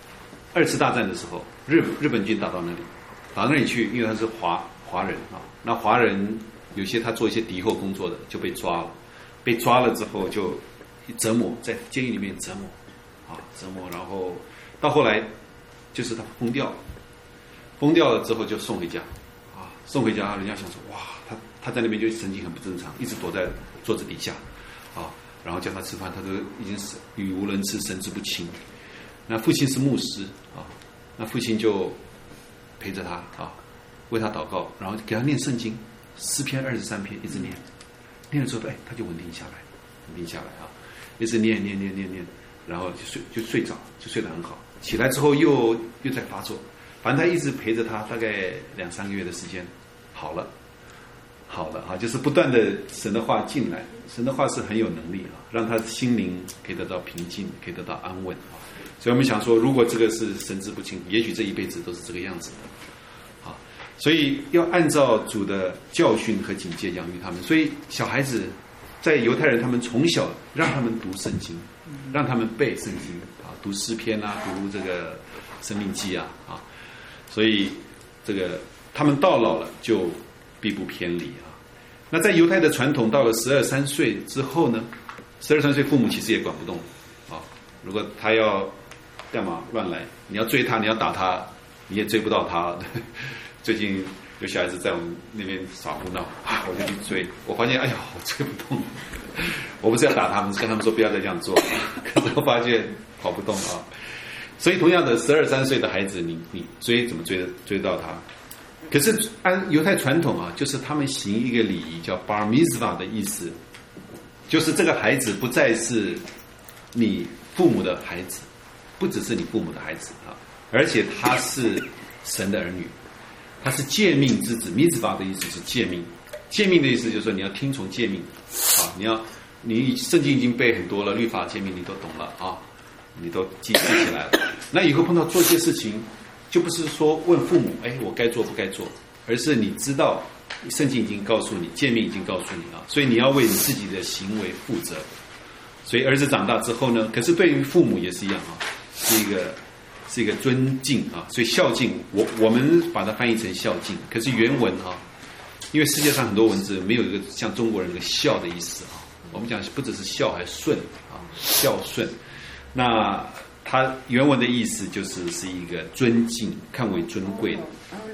2次大战的时候，日本军打到那里去，因为他是华人啊，那华人有些他做一些敌后工作的就被抓了，被抓了之后就折磨，在监狱里面折磨，然后到后来就是他疯掉了之后就送回家，送回家，人家想说哇，他在那边就神经很不正常，一直躲在桌子底下，然后叫他吃饭，他都已经是语无伦次，神志不清。那父亲是牧师那父亲就陪着他为他祷告，然后给他念圣经，4篇23篇一直念了之后，他就稳定下来一直念，然后就睡着，就睡得很好。起来之后又在发作，反正他一直陪着他，大概2-3个月的时间，好了就是不断的神的话进来，神的话是很有能力让他心灵可以得到平静，可以得到安稳所以我们想说，如果这个是神志不清，也许这一辈子都是这个样子的所以要按照主的教训和警戒养育他们。所以小孩子在犹太人，他们从小让他们读圣经，让他们背圣经读诗篇读这个生命记所以这个他们到老了就必不偏离那在犹太的传统，到了12、13岁之后呢，12、13岁父母其实也管不动如果他要干嘛乱来，你要追他，你要打他，你也追不到他最近有小孩子在我们那边耍胡闹我就去追，我发现我追不动我不是要打他们，是跟他们说不要再这样做可是我发现跑不动所以同样的12、13岁的孩子，你追怎么追到他？可是按犹太传统就是他们行一个礼仪叫 Bar Mitzvah 的意思，就是这个孩子不再是你父母的孩子，不只是你父母的孩子而且他是神的儿女，他是诫命之子。Mitzvah 的意思是诫命，诫命的意思就是说你要听从诫命你圣经已经背很多了，律法诫命你都懂了你都记起来了。那以后碰到做一些事情，就不是说问父母我该做不该做，而是你知道圣经已经告诉你，诫命已经告诉你所以你要为你自己的行为负责。所以儿子长大之后呢，可是对于父母也是一样是一个尊敬所以孝敬我们把它翻译成孝敬，可是原文因为世界上很多文字没有一个像中国人的孝的意思我们讲不只是孝还顺孝顺。那它原文的意思是一个尊敬，看为尊贵的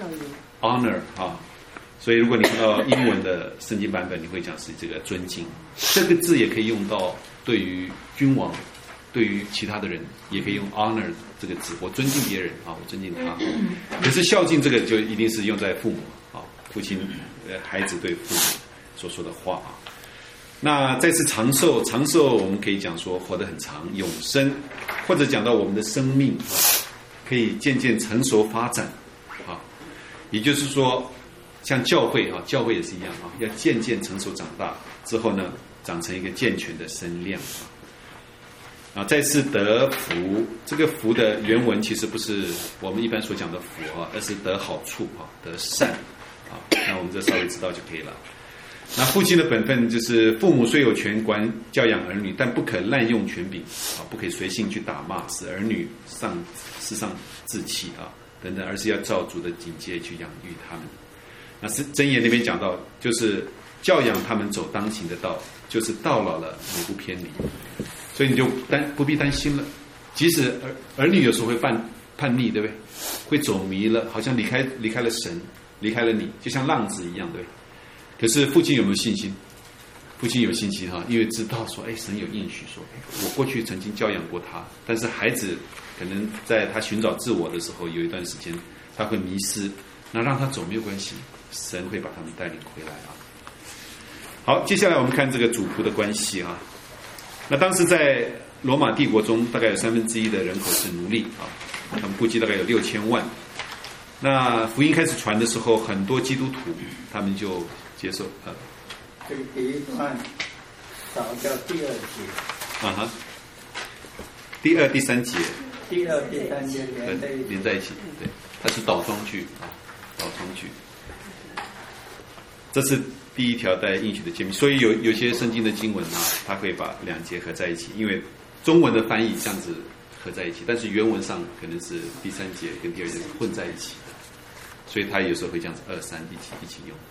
honor 所以如果你看到英文的圣经版本，你会讲是这个尊敬。这个字也可以用到对于君王，对于其他的人也可以用 honor 这个字，我尊敬别人我尊敬他。可是孝敬这个就一定是用在父母父亲孩子对父母所说的话那再次长寿我们可以讲说活得很长，永生，或者讲到我们的生命可以渐渐成熟发展也就是说像教会也是一样要渐渐成熟长大之后呢，长成一个健全的身量再次得福。这个福的原文其实不是我们一般所讲的福而是得好处得善那我们这稍微知道就可以了。那父亲的本分就是父母虽有权管教养儿女，但不可滥用权柄不可以随性去打骂，使儿女世上志气等等，而是要照主的警戒去养育他们。那是箴言那边讲到，就是教养他们走当行的道，就是到老了你不偏离，所以你就不必担心了。即使儿女有时候会叛逆，对不对？会走迷了，好像离开了神，离开了你，就像浪子一样，对不对？可是父亲有没有信心？父亲有信心因为知道说神有应许说我过去曾经教养过他，但是孩子可能在他寻找自我的时候有一段时间他会迷失，那让他走没有关系，神会把他们带领回来好，接下来我们看这个主仆的关系那当时在罗马帝国中大概有1/3的人口是奴隶他们估计大概有6000万。那福音开始传的时候，很多基督徒他们就接受这个第一段少掉第2节第2、第3节第2、第3节连在一起对，它是倒装句这是第一条带应许的诫命。所以有些圣经的经文它会把2节合在一起，因为中文的翻译这样子合在一起，但是原文上可能是第3节跟第2节是混在一起的，所以他有时候会这样子2、3一起用。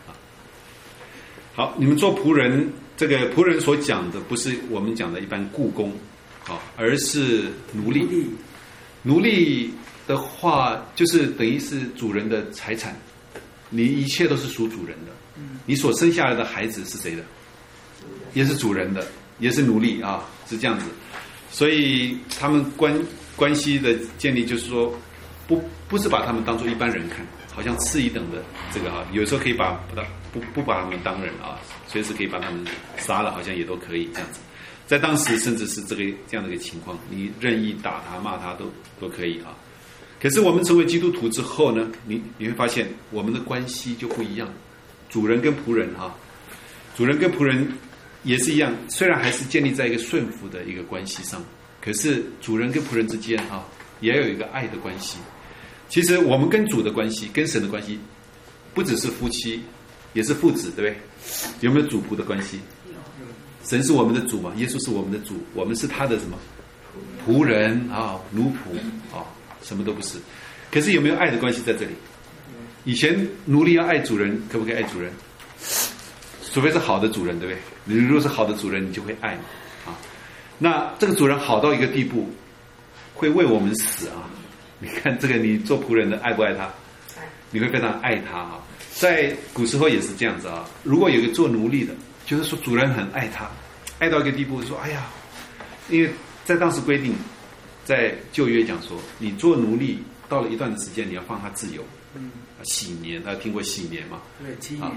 好，你们做仆人，这个仆人所讲的不是我们讲的一般雇工，而是奴隶。奴隶的话，就是等于是主人的财产，你一切都是属主人的。你所生下来的孩子是谁的？也是主人的，也是奴隶啊，是这样子。所以他们关系的建立，就是说，不是把他们当作一般人看，好像次一等的这个啊，有时候可以不把他们当人啊，随时可以把他们杀了，好像也都可以这样子。在当时甚至是这样的一个情况，你任意打他骂他都可以啊。可是我们成为基督徒之后呢，你会发现我们的关系就不一样，主人跟仆人主人跟仆人也是一样，虽然还是建立在一个顺服的一个关系上，可是主人跟仆人之间也有一个爱的关系。其实我们跟主的关系，跟神的关系，不只是夫妻，也是父子，对不对？有没有主仆的关系？神是我们的主嘛，耶稣是我们的主，我们是他的什么仆人奴仆什么都不是。可是有没有爱的关系在这里？以前奴隶要爱主人，可不可以爱主人？除非是好的主人，对不对？你如果是好的主人，你就会爱嘛那这个主人好到一个地步，会为我们死你看这个，你做仆人的爱不爱他？你会非常爱他在古时候也是这样子如果有一个做奴隶的，就是说主人很爱他，爱到一个地步，说哎呀，因为在当时规定，在旧约讲说，你做奴隶到了一段时间，你要放他自由。洗年，大家听过洗年吗？ 对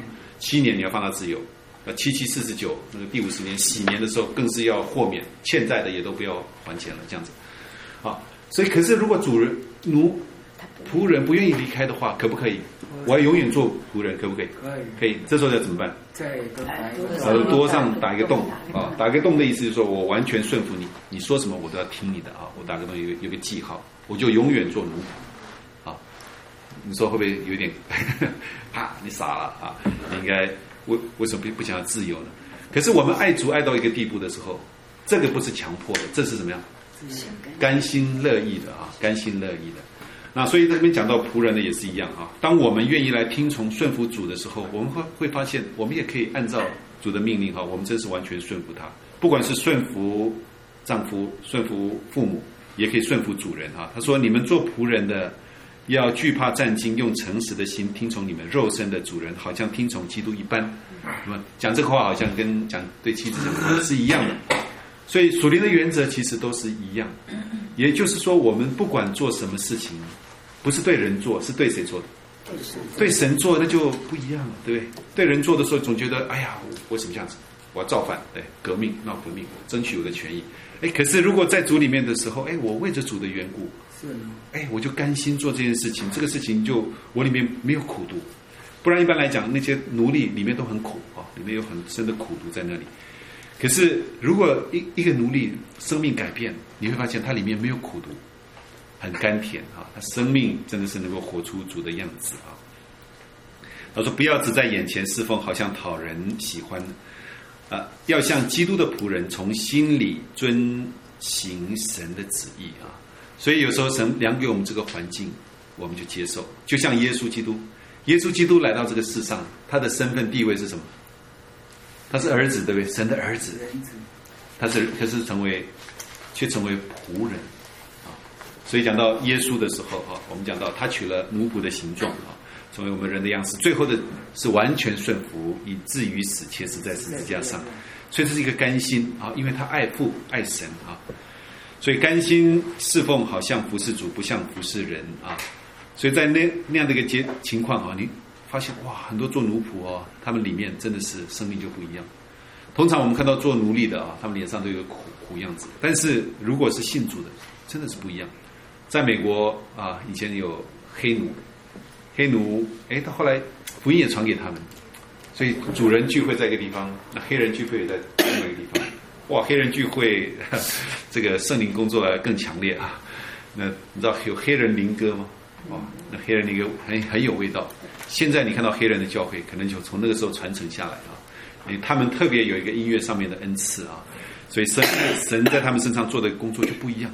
，7年你要放他自由。7749那个第50年洗年的时候，更是要豁免，欠债的也都不要还钱了，这样子。所以可是如果主人仆人不愿意离开的话，可不可以？我要永远做仆人，可不可以？可以。这时候要怎么办？ 在耳朵上打一个洞打一个洞的意思就是说我完全顺服你，你说什么我都要听你的我打个洞有个记号，我就永远做奴仆你说会不会有点你傻了你应该为什么不想要自由呢？可是我们爱主爱到一个地步的时候，这个不是强迫的，这是怎么样？甘心乐意的甘心乐意的。那所以这边讲到仆人呢也是一样当我们愿意来听从顺服主的时候，我们会发现我们也可以按照主的命令我们真是完全顺服他，不管是顺服丈夫、顺服父母，也可以顺服主人他说你们做仆人的要惧怕战兢，用诚实的心听从你们肉身的主人，好像听从基督一般。那么讲这个话好像跟讲对妻子讲的话是一样的，所以属灵的原则其实都是一样。也就是说，我们不管做什么事情，不是对人做，是对谁做的？对神做，那就不一样了，对不对？对人做的时候，总觉得哎呀，我为什么这样子？我要造反，对，革命，闹革命，争取我的权益。可是如果在主里面的时候，我为着主的缘故，我就甘心做这件事情，这个事情就我里面没有苦毒。不然一般来讲，那些奴隶里面都很苦里面有很深的苦毒在那里。可是如果一个奴隶生命改变，你会发现他里面没有苦毒，很甘甜他生命真的是能够活出主的样子他说不要只在眼前侍奉，好像讨人喜欢要像基督的仆人，从心里遵行神的旨意所以有时候神量给我们这个环境，我们就接受。就像耶稣基督来到这个世上，他的身份地位是什么？他是儿子，对不对？神的儿子，可是却成为仆人所以讲到耶稣的时候我们讲到他取了奴仆的形状成为我们人的样式，最后的是完全顺服，以至于死，且死在十字架上。所以这是一个甘心因为他爱父爱神所以甘心侍奉，好像服侍主，不像服侍人所以在那样的一个情况你发现很多做奴仆他们里面真的是生命就不一样。通常我们看到做奴隶的他们脸上都有苦样子，但是如果是信主的，真的是不一样。在美国以前有黑奴他后来福音也传给他们，所以主人聚会在一个地方，那黑人聚会也在另外一个地方。黑人聚会这个圣灵工作更强烈那你知道有黑人灵歌吗？那黑人灵歌很有味道。现在你看到黑人的教会，可能就从那个时候传承下来他们特别有一个音乐上面的恩赐所以神在他们身上做的工作就不一样。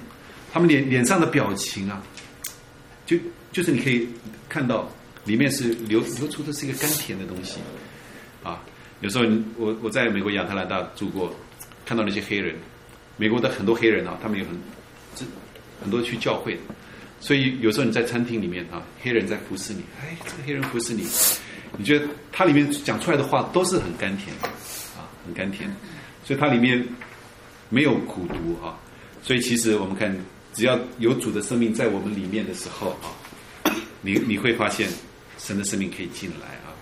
他们脸上的表情啊，就是你可以看到里面是流出的是一个甘甜的东西啊。有时候我在美国亚特兰大住过，看到那些黑人，美国的很多黑人啊，他们有很多去教会的，所以有时候你在餐厅里面啊，黑人在服侍你，哎，这个黑人服侍你，你觉得他里面讲出来的话都是很甘甜啊，很甘甜，所以它里面没有苦毒啊。所以其实我们看，只要有主的生命在我们里面的时候啊，你会发现神的生命可以进来啊。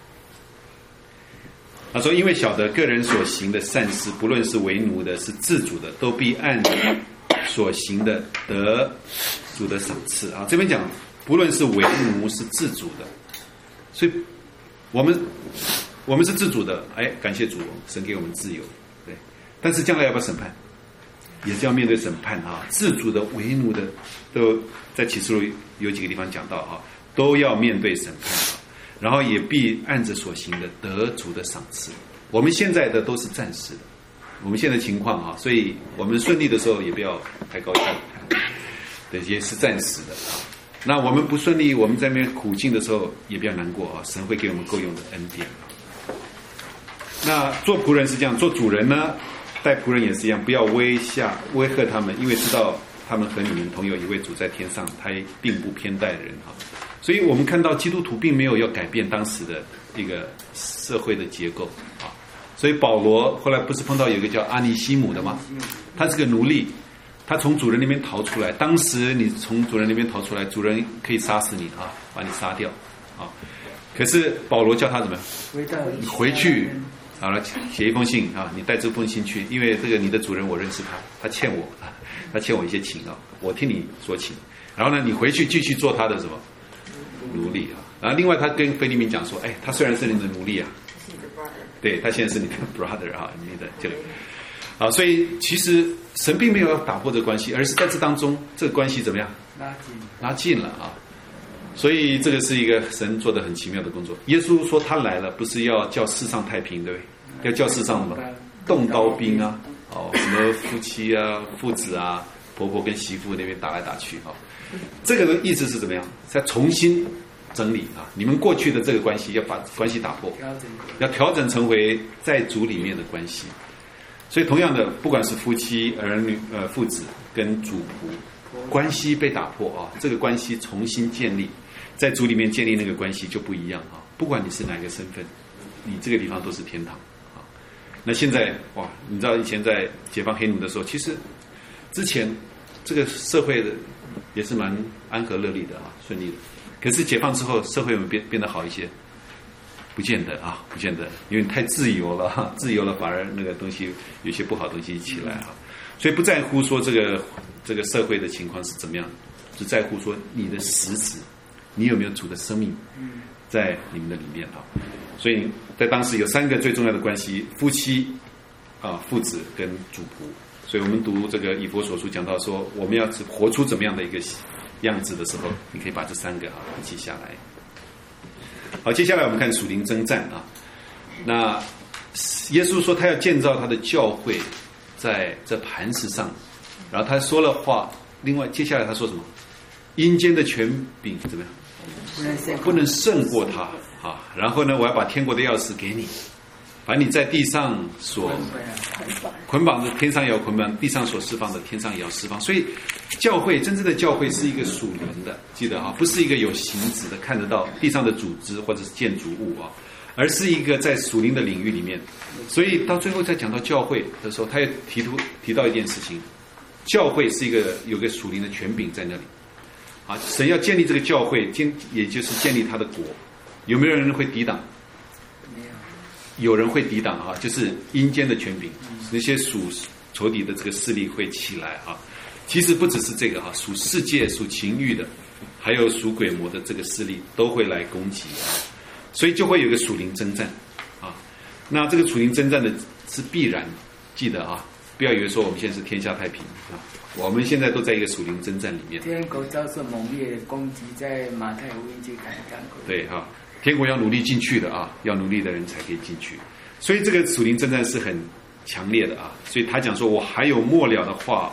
他说：“因为晓得个人所行的善事，不论是为奴的，是自主的，都必按所行的得主的赏赐啊。”这边讲，不论是为奴是自主的，所以我们是自主的，哎，感谢主，神给我们自由，对。但是将来要不要审判？也是要面对审判啊！自主的、为奴的，都在启示录有几个地方讲到啊，都要面对审判啊。然后也必按着所行的得主的赏赐。我们现在的都是暂时的，我们现在的情况啊，所以我们顺利的时候也不要太高兴，对，也是暂时的啊。那我们不顺利，我们在那边苦境的时候也不要难过啊，神会给我们够用的恩典。那做仆人是这样，做主人呢，带仆人也是一样，不要威吓他们，因为知道他们和你们同有一位主在天上，他并不偏待人啊。所以我们看到基督徒并没有要改变当时的一个社会的结构啊。所以保罗后来不是碰到有一个叫阿尼西姆的吗？他是个奴隶，他从主人那边逃出来。当时你从主人那边逃出来，主人可以杀死你啊，把你杀掉啊。可是保罗叫他怎么样？你回去好了，写一封信啊，你带这封信去，因为这个你的主人我认识他，他欠我啊，他欠我一些情啊，我替你说情。然后呢，你回去继续做他的什么奴隶啊？然后另外他跟腓利民讲说，哎，他虽然是你的奴隶啊，对，他现在是你的 brother 啊，你的这个啊，所以其实神并没有要打破这个关系，而是在这当中这个关系怎么样拉近了啊。所以这个是一个神做的很奇妙的工作。耶稣说他来了，不是要叫世上太平，对不对？要叫世上什么动刀兵啊，哦，什么夫妻啊、父子啊、婆婆跟媳妇那边打来打去啊。这个的意思是怎么样？再重新整理啊！你们过去的这个关系要把关系打破，要调整成为在主里面的关系。所以同样的，不管是夫妻、儿女、父子跟主仆关系被打破啊，这个关系重新建立，在主里面建立那个关系就不一样啊。不管你是哪一个身份，你这个地方都是天堂啊。那现在哇，你知道以前在解放黑奴的时候，其实之前这个社会的也是蛮安和乐利的啊，顺利的。可是解放之后，社会有没有变得好一些？不见得啊，不见得，因为太自由了，自由了反而那个东西有些不好的东西一起来啊。所以不在乎说这个社会的情况是怎么样，只在乎说你的实质，你有没有主的生命在你们的里面啊。所以在当时有3个最重要的关系：夫妻啊、父子跟主仆。所以我们读这个以弗所书讲到说，我们要活出怎么样的一个样子的时候，你可以把这3个啊记下来。好，接下来我们看属灵征战啊。那耶稣说他要建造他的教会在这磐石上，然后他说了话，另外接下来他说什么？阴间的权柄怎么样？不能胜过他啊。然后呢，我要把天国的钥匙给你，把你在地上所捆绑的，天上也要捆绑；地上所释放的，天上也要释放。所以教会，真正的教会是一个属灵的，记得啊，不是一个有形质的看得到地上的组织或者是建筑物啊，而是一个在属灵的领域里面。所以到最后再讲到教会的时候，他也提到一件事情，教会是有个属灵的权柄在那里啊。神要建立这个教会，也就是建立他的国。有没有人会抵挡？有人会抵挡啊，就是阴间的权柄，那些属仇敌的这个势力会起来啊。其实不只是这个啊，属世界、属情欲的，还有属鬼魔的这个势力都会来攻击啊，所以就会有一个属灵征战啊。那这个属灵征战的是必然，记得啊，不要以为说我们现在是天下太平啊，我们现在都在一个属灵征战里面。 天国遭受猛烈的攻击，在马太福音记开讲过。 对啊。天国要努力进去的啊，要努力的人才可以进去，所以这个属灵征战是很强烈的啊。所以他讲说，我还有末了的话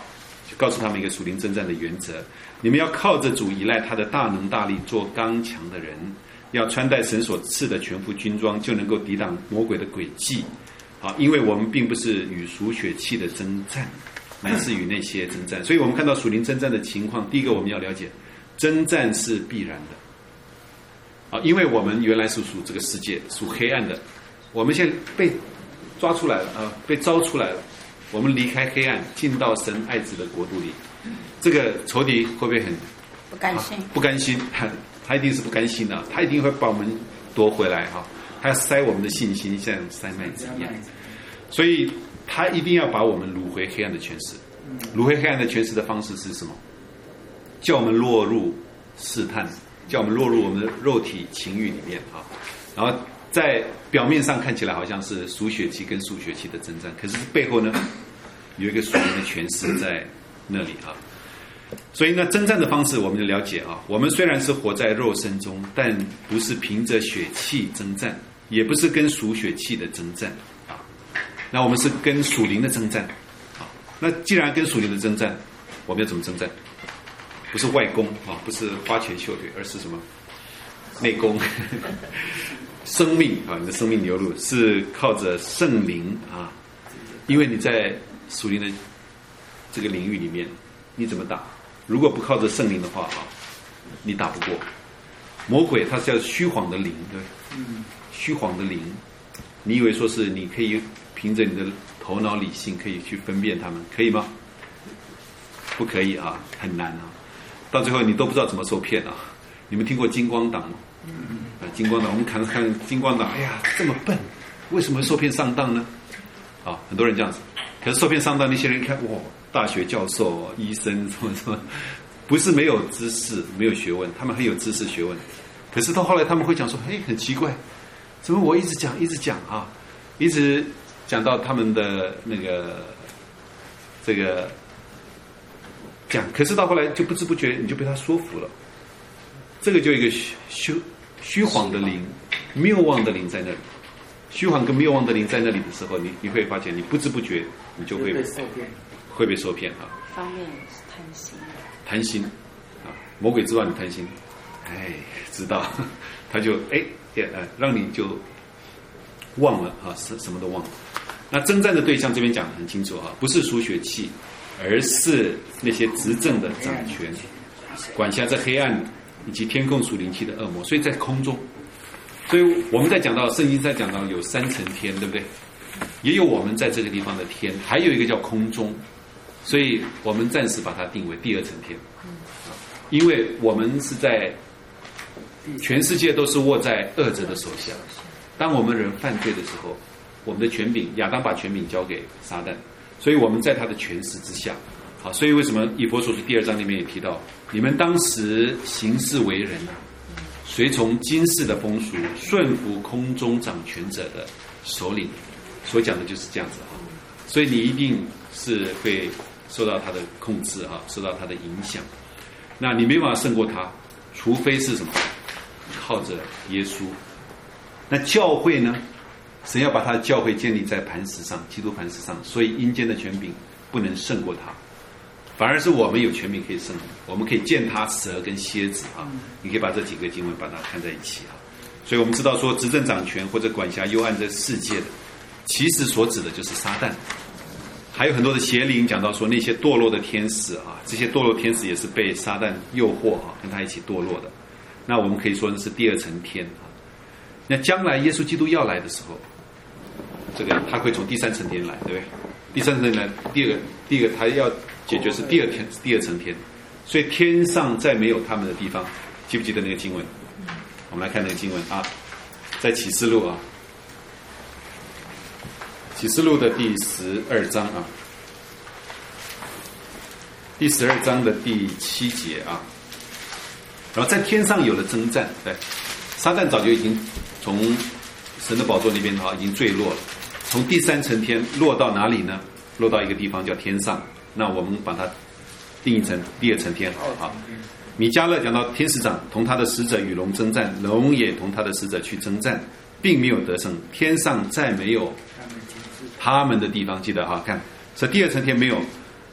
就告诉他们一个属灵征战的原则：你们要靠着主，依赖他的大能大力，做刚强的人，要穿戴神所赐的全副军装，就能够抵挡魔鬼的诡计。好，因为我们并不是与属血气的征战，乃是与那些征战。所以我们看到属灵征战的情况，第一个我们要了解，征战是必然的。因为我们原来是属这个世界，属黑暗的，我们现在被抓出来了被招出来了，我们离开黑暗，进到神爱子的国度里。这个仇敌会不会很不甘心？ 不甘心，他一定是不甘心的，他一定会把我们夺回来他要塞我们的信心，像塞麦子一样。所以他一定要把我们掳回黑暗的权势。掳回黑暗的权势的方式是什么？叫我们落入试探，叫我们落入我们的肉体情欲里面然后在表面上看起来好像是属血气跟属血气的征战，可是背后呢有一个属灵的权势在那里所以呢，征战的方式我们就了解我们虽然是活在肉身中，但不是凭着血气征战，也不是跟属血气的征战那我们是跟属灵的征战那既然跟属灵的征战，我们要怎么征战？不是外功不是花拳绣腿，而是什么？内功生命你的生命流露是靠着圣灵因为你在属灵的这个领域里面，你怎么打？如果不靠着圣灵的话你打不过魔鬼。他是叫虚晃的灵，对，虚晃的灵，你以为说是你可以凭着你的头脑理性可以去分辨他们，可以吗？不可以很难到最后你都不知道怎么受骗你们听过金光党吗？金光党，我们看金光党，哎呀，这么笨，为什么受骗上当呢？很多人这样子。可是受骗上当那些人看，大学教授、医生什么什么，不是没有知识、没有学问，他们很有知识学问。可是到后来他们会讲说，很奇怪，怎么我一直讲一直讲到他们的那个这个讲，可是到后来就不知不觉你就被他说服了。这个就一个虚晃的灵、谬妄的灵在那里。虚晃跟谬妄的灵在那里的时候，你会发现你不知不觉你就会被受骗方面是贪心。 贪心魔鬼知道你贪心，知道他就让你就忘了什么都忘了。那征战的对象这边讲得很清楚不是属血气，而是那些执政的掌权，管辖这黑暗以及天空属灵气的恶魔。所以在空中，所以我们在讲到圣经在讲到有3层天，对不对？也有我们在这个地方的天，还有一个叫空中，所以我们暂时把它定为第2层天。因为我们是在全世界都是握在恶者的手下，当我们人犯罪的时候，我们的权柄，亚当把权柄交给撒旦，所以我们在他的权势之下。所以为什么以弗所书第2章里面也提到，你们当时行事为人随从今世的风俗，顺服空中掌权者的首领，所讲的就是这样子所以你一定是会受到他的控制受到他的影响。那你没办法胜过他，除非是什么？靠着耶稣。那教会呢？神要把他的教会建立在磐石上，基督磐石上，所以阴间的权柄不能胜过他，反而是我们有权柄可以胜，我们可以践踏蛇跟蝎子你可以把这几个经文把它看在一起所以我们知道说，执政掌权或者管辖幽暗这世界的，其实所指的就是撒旦。还有很多的邪灵讲到说，那些堕落的天使这些堕落天使也是被撒旦诱惑跟他一起堕落的。那我们可以说那是第2层天那将来耶稣基督要来的时候，这个他会从第3层天来，对不对？第3层天来，第一个他要解决是第2层天，所以天上再没有他们的地方。记不记得那个经文？我们来看那个经文在启示录启示录的第12章第12章的第7节然后在天上有了征战，对，撒旦早就已经从神的宝座那边已经坠落了，从第3层天落到哪里呢？落到一个地方叫天上。那我们把它定义成第2层天米迦勒讲到天使长同他的使者与龙征战，龙也同他的使者去征战，并没有得胜，天上再没有他们的地方。记得看，所以第2层天没有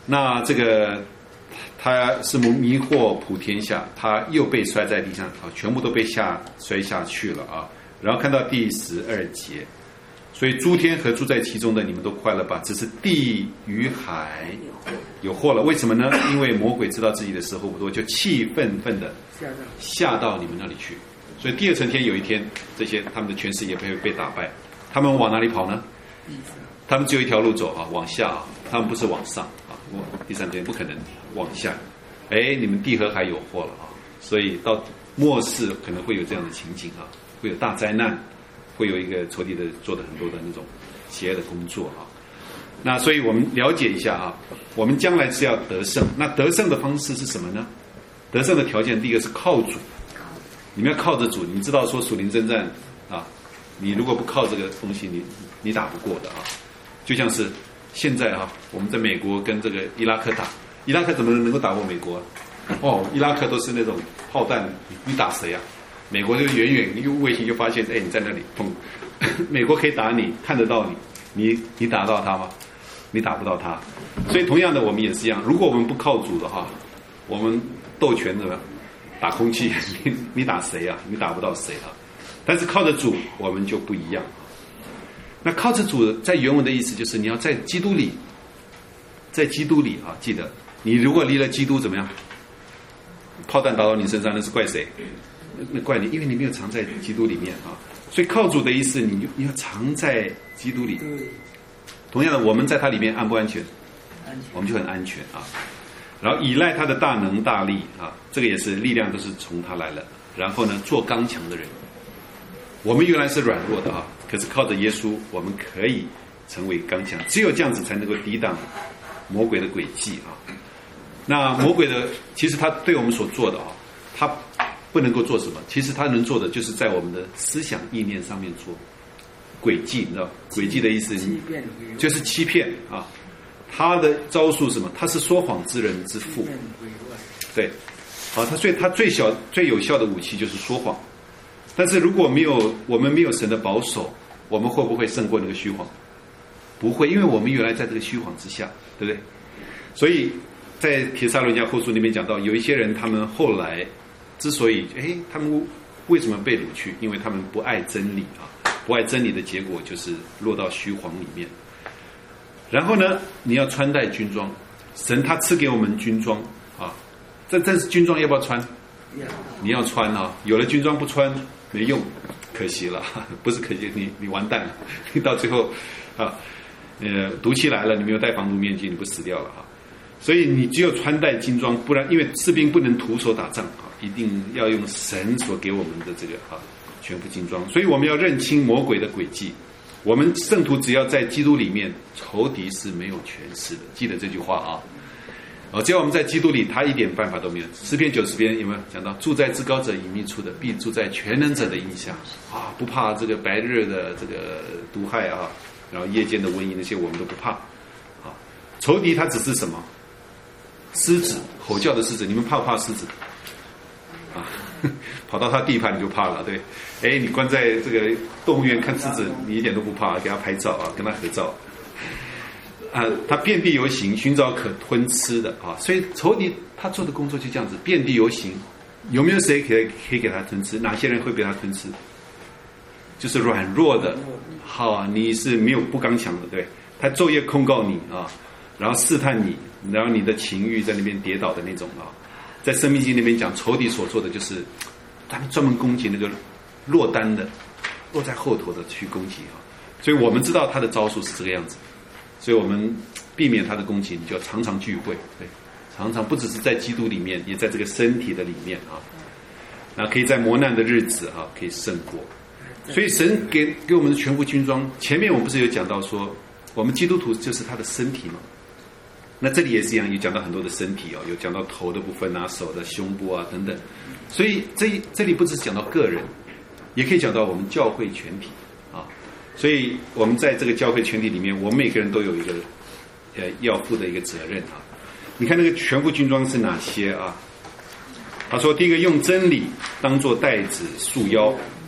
那这个他是迷惑普天下，他又被摔在地上啊，全部都被摔下去了啊。然后看到第12节，所以诸天和住在其中的你们都快乐吧，只是地与海有祸了。为什么呢？因为魔鬼知道自己的时候不多，就气愤愤的下到你们那里去。所以第二层天有一天，这些他们的权势也被打败，他们往哪里跑呢？他们只有一条路走啊，往下啊，他们不是往上啊。第三天不可能往下，你们地和海有祸了啊。所以到末世可能会有这样的情景啊，会有大灾难，会有一个仇敌的做的很多的那种邪恶的工作啊。那所以我们了解一下啊，我们将来是要得胜。那得胜的方式是什么呢？得胜的条件，第一个是靠主，你们要靠着主。你知道说属灵征战啊，你如果不靠这个东西，你打不过的啊。就像是现在啊，我们在美国跟这个伊拉克打，伊拉克怎么能够打过美国啊？伊拉克都是那种炮弹，你打谁啊？美国就远远用卫星就发现，你在那里，砰！美国可以打你，看得到你打到他吗？你打不到他。所以同样的，我们也是一样。如果我们不靠主的话，我们斗拳怎么样？打空气，你打谁啊？你打不到谁啊？但是靠着主，我们就不一样。那靠着主，在原文的意思就是你要在基督里，在基督里啊，记得你如果离了基督怎么样？炮弹打到你身上，那是怪谁？那怪你，因为你没有藏在基督里面啊。所以靠主的意思，你要藏在基督里。同样的，我们在他里面安不安全？我们就很安全啊。然后依赖他的大能大力啊，这个也是力量都是从他来了。然后呢，做刚强的人。我们原来是软弱的啊，可是靠着耶稣，我们可以成为刚强。只有这样子才能够抵挡魔鬼的诡计啊。那魔鬼的，其实他对我们所做的啊，他不能够做什么？其实他能做的就是在我们的思想意念上面做诡计，你知道？诡计的意思就是欺骗啊。他的招数是什么？他是说谎之人之父。对，好，所以他最有效的武器就是说谎。但是如果我们没有神的保守，我们会不会胜过那个虚谎？不会，因为我们原来在这个虚谎之下，对不对？所以在帖撒罗尼迦后书那边讲到，有一些人他们后来之所以他们为什么被掳去？因为他们不爱真理啊，不爱真理的结果就是落到虚谎里面。然后呢，你要穿戴军装，神他赐给我们军装啊，但是军装要不要穿？你要穿啊，有了军装不穿没用，可惜了，不是可惜，你完蛋了，你到最后啊，毒气来了，你没有戴防毒面具，你不死掉了啊。所以你只有穿戴军装，不然因为士兵不能徒手打仗啊，一定要用神所给我们的这个全副军装。所以我们要认清魔鬼的诡计。我们圣徒只要在基督里面，仇敌是没有权势的，记得这句话啊。只要我们在基督里，他一点办法都没有。诗篇90篇有没有讲到，住在至高者隐秘处的，必住在全能者的荫下啊，不怕这个白日的这个毒害啊，然后夜间的瘟疫那些我们都不怕啊。仇敌他只是什么？狮子，吼叫的狮子，你们怕不怕狮子啊？跑到他地盘你就怕了，对？你关在这个动物园看狮子，你一点都不怕，给他拍照啊，跟他合照。他遍地游行，寻找可吞吃的啊，所以仇敌他做的工作就这样子，遍地游行，有没有谁可以给他吞吃？哪些人会被他吞吃？就是软弱的，好，你是没有不刚强的，对？他昼夜控告你啊，然后试探你，然后你的情欲在那边跌倒的那种啊，在申命记那边讲，仇敌所做的就是他们专门攻击那个落单的，落在后头的去攻击啊，所以我们知道他的招数是这个样子。所以我们避免他的攻击，你就要常常聚会，对，常常不只是在基督里面，也在这个身体的里面啊。那可以在磨难的日子啊，可以胜过。所以神给我们的全副军装，前面我们不是有讲到说，我们基督徒就是他的身体嘛。那这里也是一样，有讲到很多的身体有讲到头的部分啊、手的、胸部啊等等。所以这里不只是讲到个人，也可以讲到我们教会全体啊。所以我们在这个教会群体里面，我们每个人都有一个要负的一个责任啊。你看那个全副军装是哪些啊？他说第一个，用真理当作带子束腰，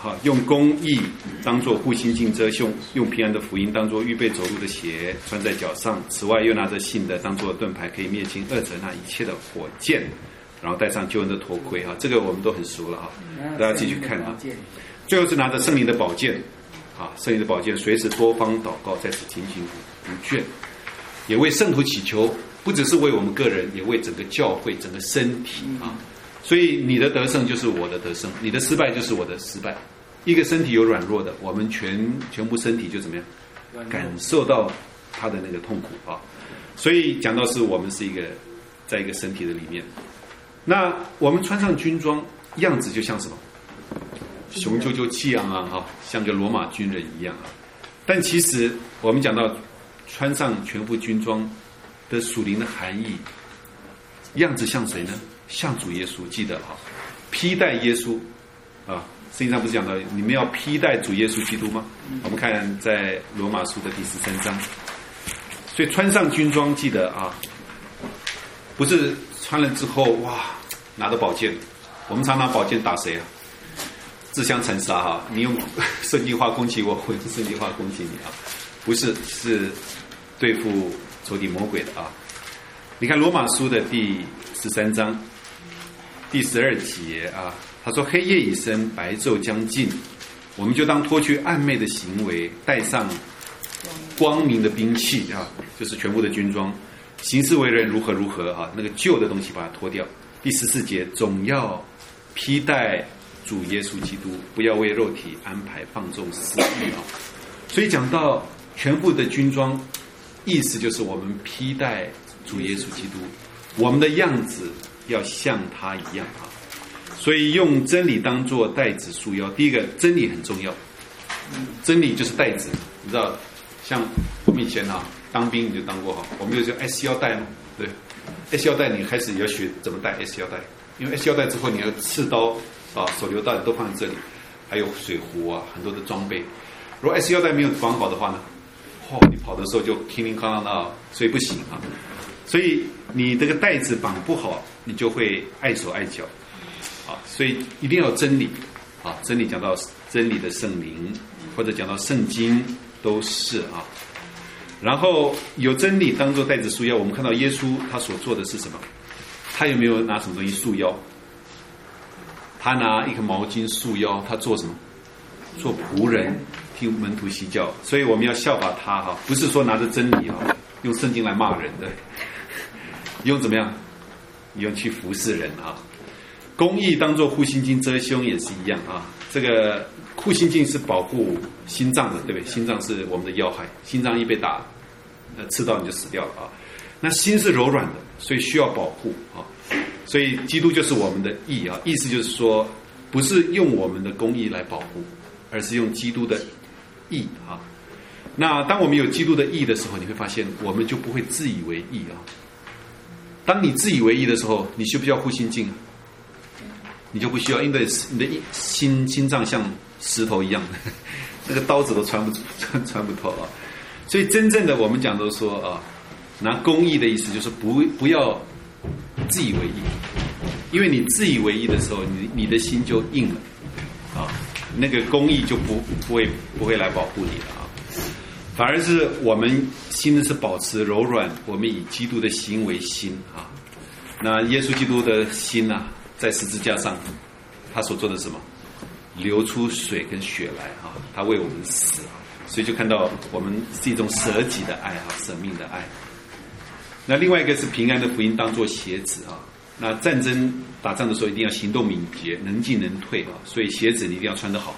用公义当作护心镜遮胸，用平安的福音当作预备走路的鞋穿在脚上，此外又拿着信的当作盾牌，可以灭尽恶者那一切的火箭，然后戴上救恩的头盔这个我们都很熟了大家继续看最后是拿着圣灵的宝剑圣灵的宝剑随时多方祷告，在此警醒不倦，也为圣徒祈求，不只是为我们个人，也为整个教会整个身体所以你的得胜就是我的得胜，你的失败就是我的失败。一个身体有软弱的，我们全部身体就怎么样感受到他的那个痛苦所以讲到是我们是在一个身体的里面。那我们穿上军装，样子就像什么？雄赳赳气昂昂像个罗马军人一样但其实我们讲到穿上全副军装的属灵的含义，样子像谁呢？像主耶稣。记得披戴耶稣圣经上不是讲到你们要披戴主耶稣基督吗？我们看在罗马书的第13章。所以穿上军装，记得不是穿了之后拿着宝剑。我们常拿宝剑打谁自相残杀你用圣经话攻击我，我用圣经话攻击你不是，是对付仇敌魔鬼的你看罗马书的第13章第12节他说黑夜已深，白昼将近，我们就当脱去暧昧的行为，带上光明的兵器就是全部的军装，行事为人如何如何那个旧的东西把它脱掉。第14节总要披戴主耶稣基督，不要为肉体安排放纵私欲所以讲到全部的军装，意思就是我们披戴主耶稣基督，我们的样子要像他一样所以用真理当作带子束腰。第一个，真理很重要，真理就是带子。你知道像我们以前当兵你就当过我们就叫 S 腰带嘛，对 S 腰带你开始也要学怎么带 S 腰带，因为 S 腰带之后你要刺刀手榴弹都放在这里，还有水壶很多的装备。如果 S 腰带没有绑好的话呢你跑的时候就叮叮当当所以不行所以你这个带子绑不好，你就会碍手碍脚所以一定要有真理真理讲到真理的圣灵，或者讲到圣经都是然后有真理当作带子束腰。我们看到耶稣他所做的是什么？他有没有拿什么东西束腰？他拿一个毛巾束腰。他做什么？做仆人，替门徒洗脚。所以我们要效法他不是说拿着真理用圣经来骂人的，用怎么样？用去服侍人公义当作护心镜遮胸也是一样这个护心镜是保护心脏的，对不对？心脏是我们的要害，心脏一被打刺到你就死掉了那心是柔软的，所以需要保护所以基督就是我们的义意思就是说不是用我们的公义来保护，而是用基督的义那当我们有基督的义的时候，你会发现我们就不会自以为义当你自以为义的时候，你需不需要护心镜？你就不需要，因为你的心脏像石头一样那个刀子都穿不透所以真正的我们讲都说拿公义的意思就是不要自以为义，因为你自以为义的时候，你的心就硬了那个公义就不会来保护你了反而是我们心是保持柔软，我们以基督的心为心那耶稣基督的心在十字架上他所做的什么？流出水跟血来他为我们死所以就看到我们是一种舍己的爱舍命的爱。那另外一个是平安的福音当作鞋子那战争打仗的时候一定要行动敏捷，能进能退所以鞋子你一定要穿得好。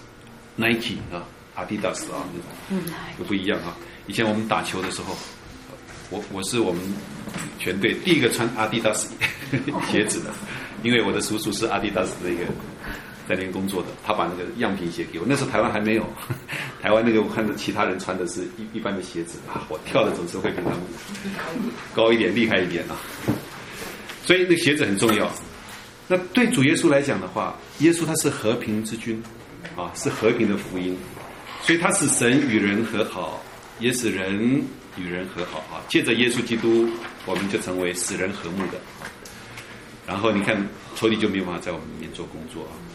Nike Adidas 都不一样以前我们打球的时候，我是我们全队第一个穿 Adidas 鞋子的，因为我的叔叔是 Adidas 的一个在那边工作的，他把那个样品鞋给我。那时候台湾还没有，台湾那个我看到其他人穿的是一般的鞋子我跳的总是会比他们高一点，厉害一点所以那个鞋子很重要。那对主耶稣来讲的话，耶稣他是和平之君是和平的福音，所以他使神与人和好，也使人与人和好借着耶稣基督，我们就成为使人和睦的然后你看仇敌就没有办法在我们里面做工作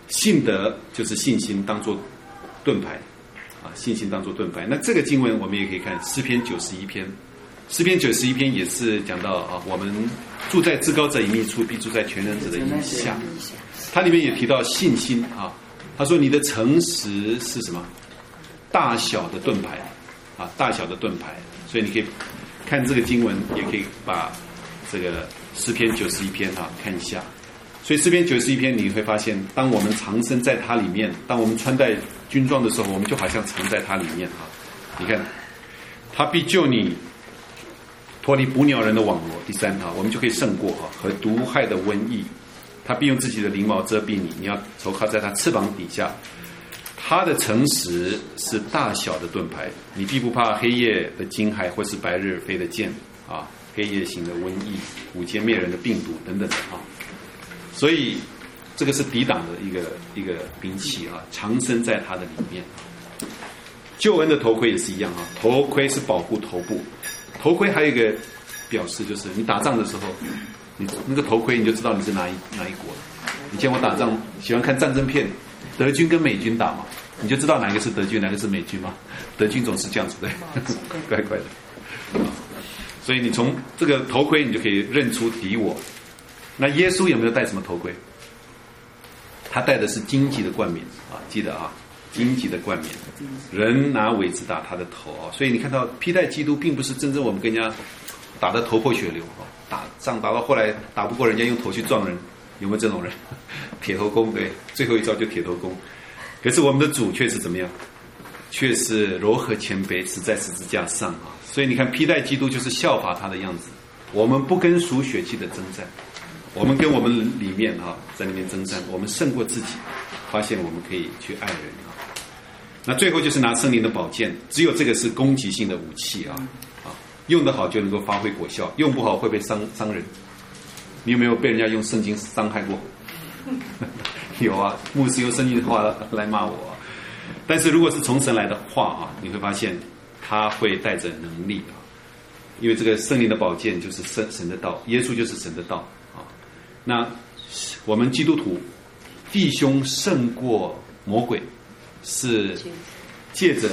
信德就是信心当作盾牌啊，信心当作盾牌。那这个经文我们也可以看诗篇91篇，诗篇91篇也是讲到啊，我们住在至高者隐秘处，必住在全能者的荫下。它里面也提到信心啊，他说你的诚实是什么？大小的盾牌啊，大小的盾牌。所以你可以看这个经文，也可以把这个诗篇91篇啊看一下。所以诗篇91篇你会发现，当我们藏身在它里面，当我们穿戴军装的时候，我们就好像藏在它里面啊。你看，他必救你脱离捕鸟人的网罗。第三啊，我们就可以胜过啊和毒害的瘟疫。他必用自己的翎毛遮蔽你，你要投靠在他翅膀底下。他的诚实是大小的盾牌，你必不怕黑夜的惊骇，或是白日飞的箭啊，黑夜行的瘟疫，午间灭人的病毒等等的啊。所以这个是抵挡的一个兵器啊，藏身在它的里面。救恩的头盔也是一样啊，头盔是保护头部，头盔还有一个表示就是你打仗的时候，你那个头盔你就知道你是哪一国的。以前我打仗喜欢看战争片，德军跟美军打嘛，你就知道哪个是德军，哪个是美军嘛。德军总是这样子的，怪怪的。所以你从这个头盔，你就可以认出敌我。那耶稣有没有戴什么头盔？他戴的是荆棘的冠冕啊，记得啊，荆棘的冠冕，人拿苇子打他的头啊。所以你看到披戴基督，并不是真正我们跟人家打得头破血流啊，打仗打到后来打不过人家，用头去撞人，有没有这种人？铁头功，对，最后一招就铁头功。可是我们的主却是怎么样？却是柔和谦卑，死在十字架上啊。所以你看，披戴基督就是效法他的样子。我们不跟属血气的征战，我们跟我们里面啊，在那边征战，我们胜过自己，发现我们可以去爱人啊。那最后就是拿圣灵的宝剑，只有这个是攻击性的武器啊，用得好就能够发挥果效，用不好会被伤人。你有没有被人家用圣经伤害过？有啊，牧师用圣经的话来骂我啊。但是如果是从神来的话啊，你会发现他会带着能力啊，因为这个圣灵的宝剑就是神的道，耶稣就是神的道啊。那我们基督徒弟兄胜过魔鬼，是借着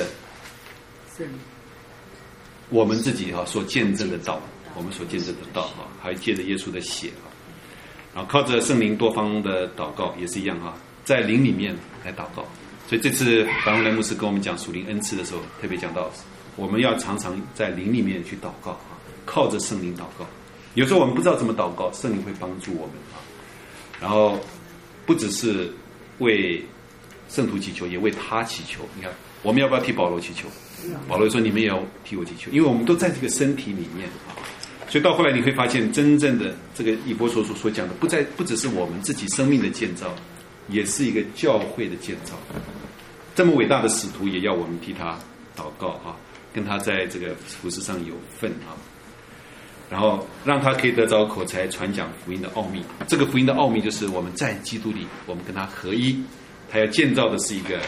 我们自己所见证的道，我们所见证的道还借着耶稣的血然后靠着圣灵多方的祷告也是一样在灵里面来祷告。所以这次白文莱牧师跟我们讲属灵恩赐的时候，特别讲到我们要常常在灵里面去祷告靠着圣灵祷告。有时候我们不知道怎么祷告，圣灵会帮助我们然后不只是为圣徒祈求，也为他祈求。你看我们要不要替保罗祈求？保罗说你们也要替我祈求，因为我们都在这个身体里面所以到后来你会发现，真正的这个以弗所书所讲的不只是我们自己生命的建造，也是一个教会的建造。这么伟大的使徒也要我们替他祷告跟他在这个服事上有份然后让他可以得着口才传讲福音的奥秘。这个福音的奥秘就是我们在基督里，我们跟他合一，他要建造的是一个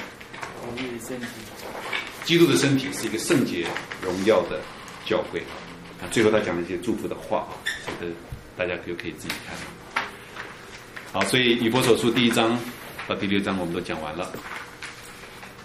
基督的身体，是一个圣洁荣耀的教会最后他讲了一些祝福的话这个大家可以自己看好。所以以弗所书第1章到第6章我们都讲完了。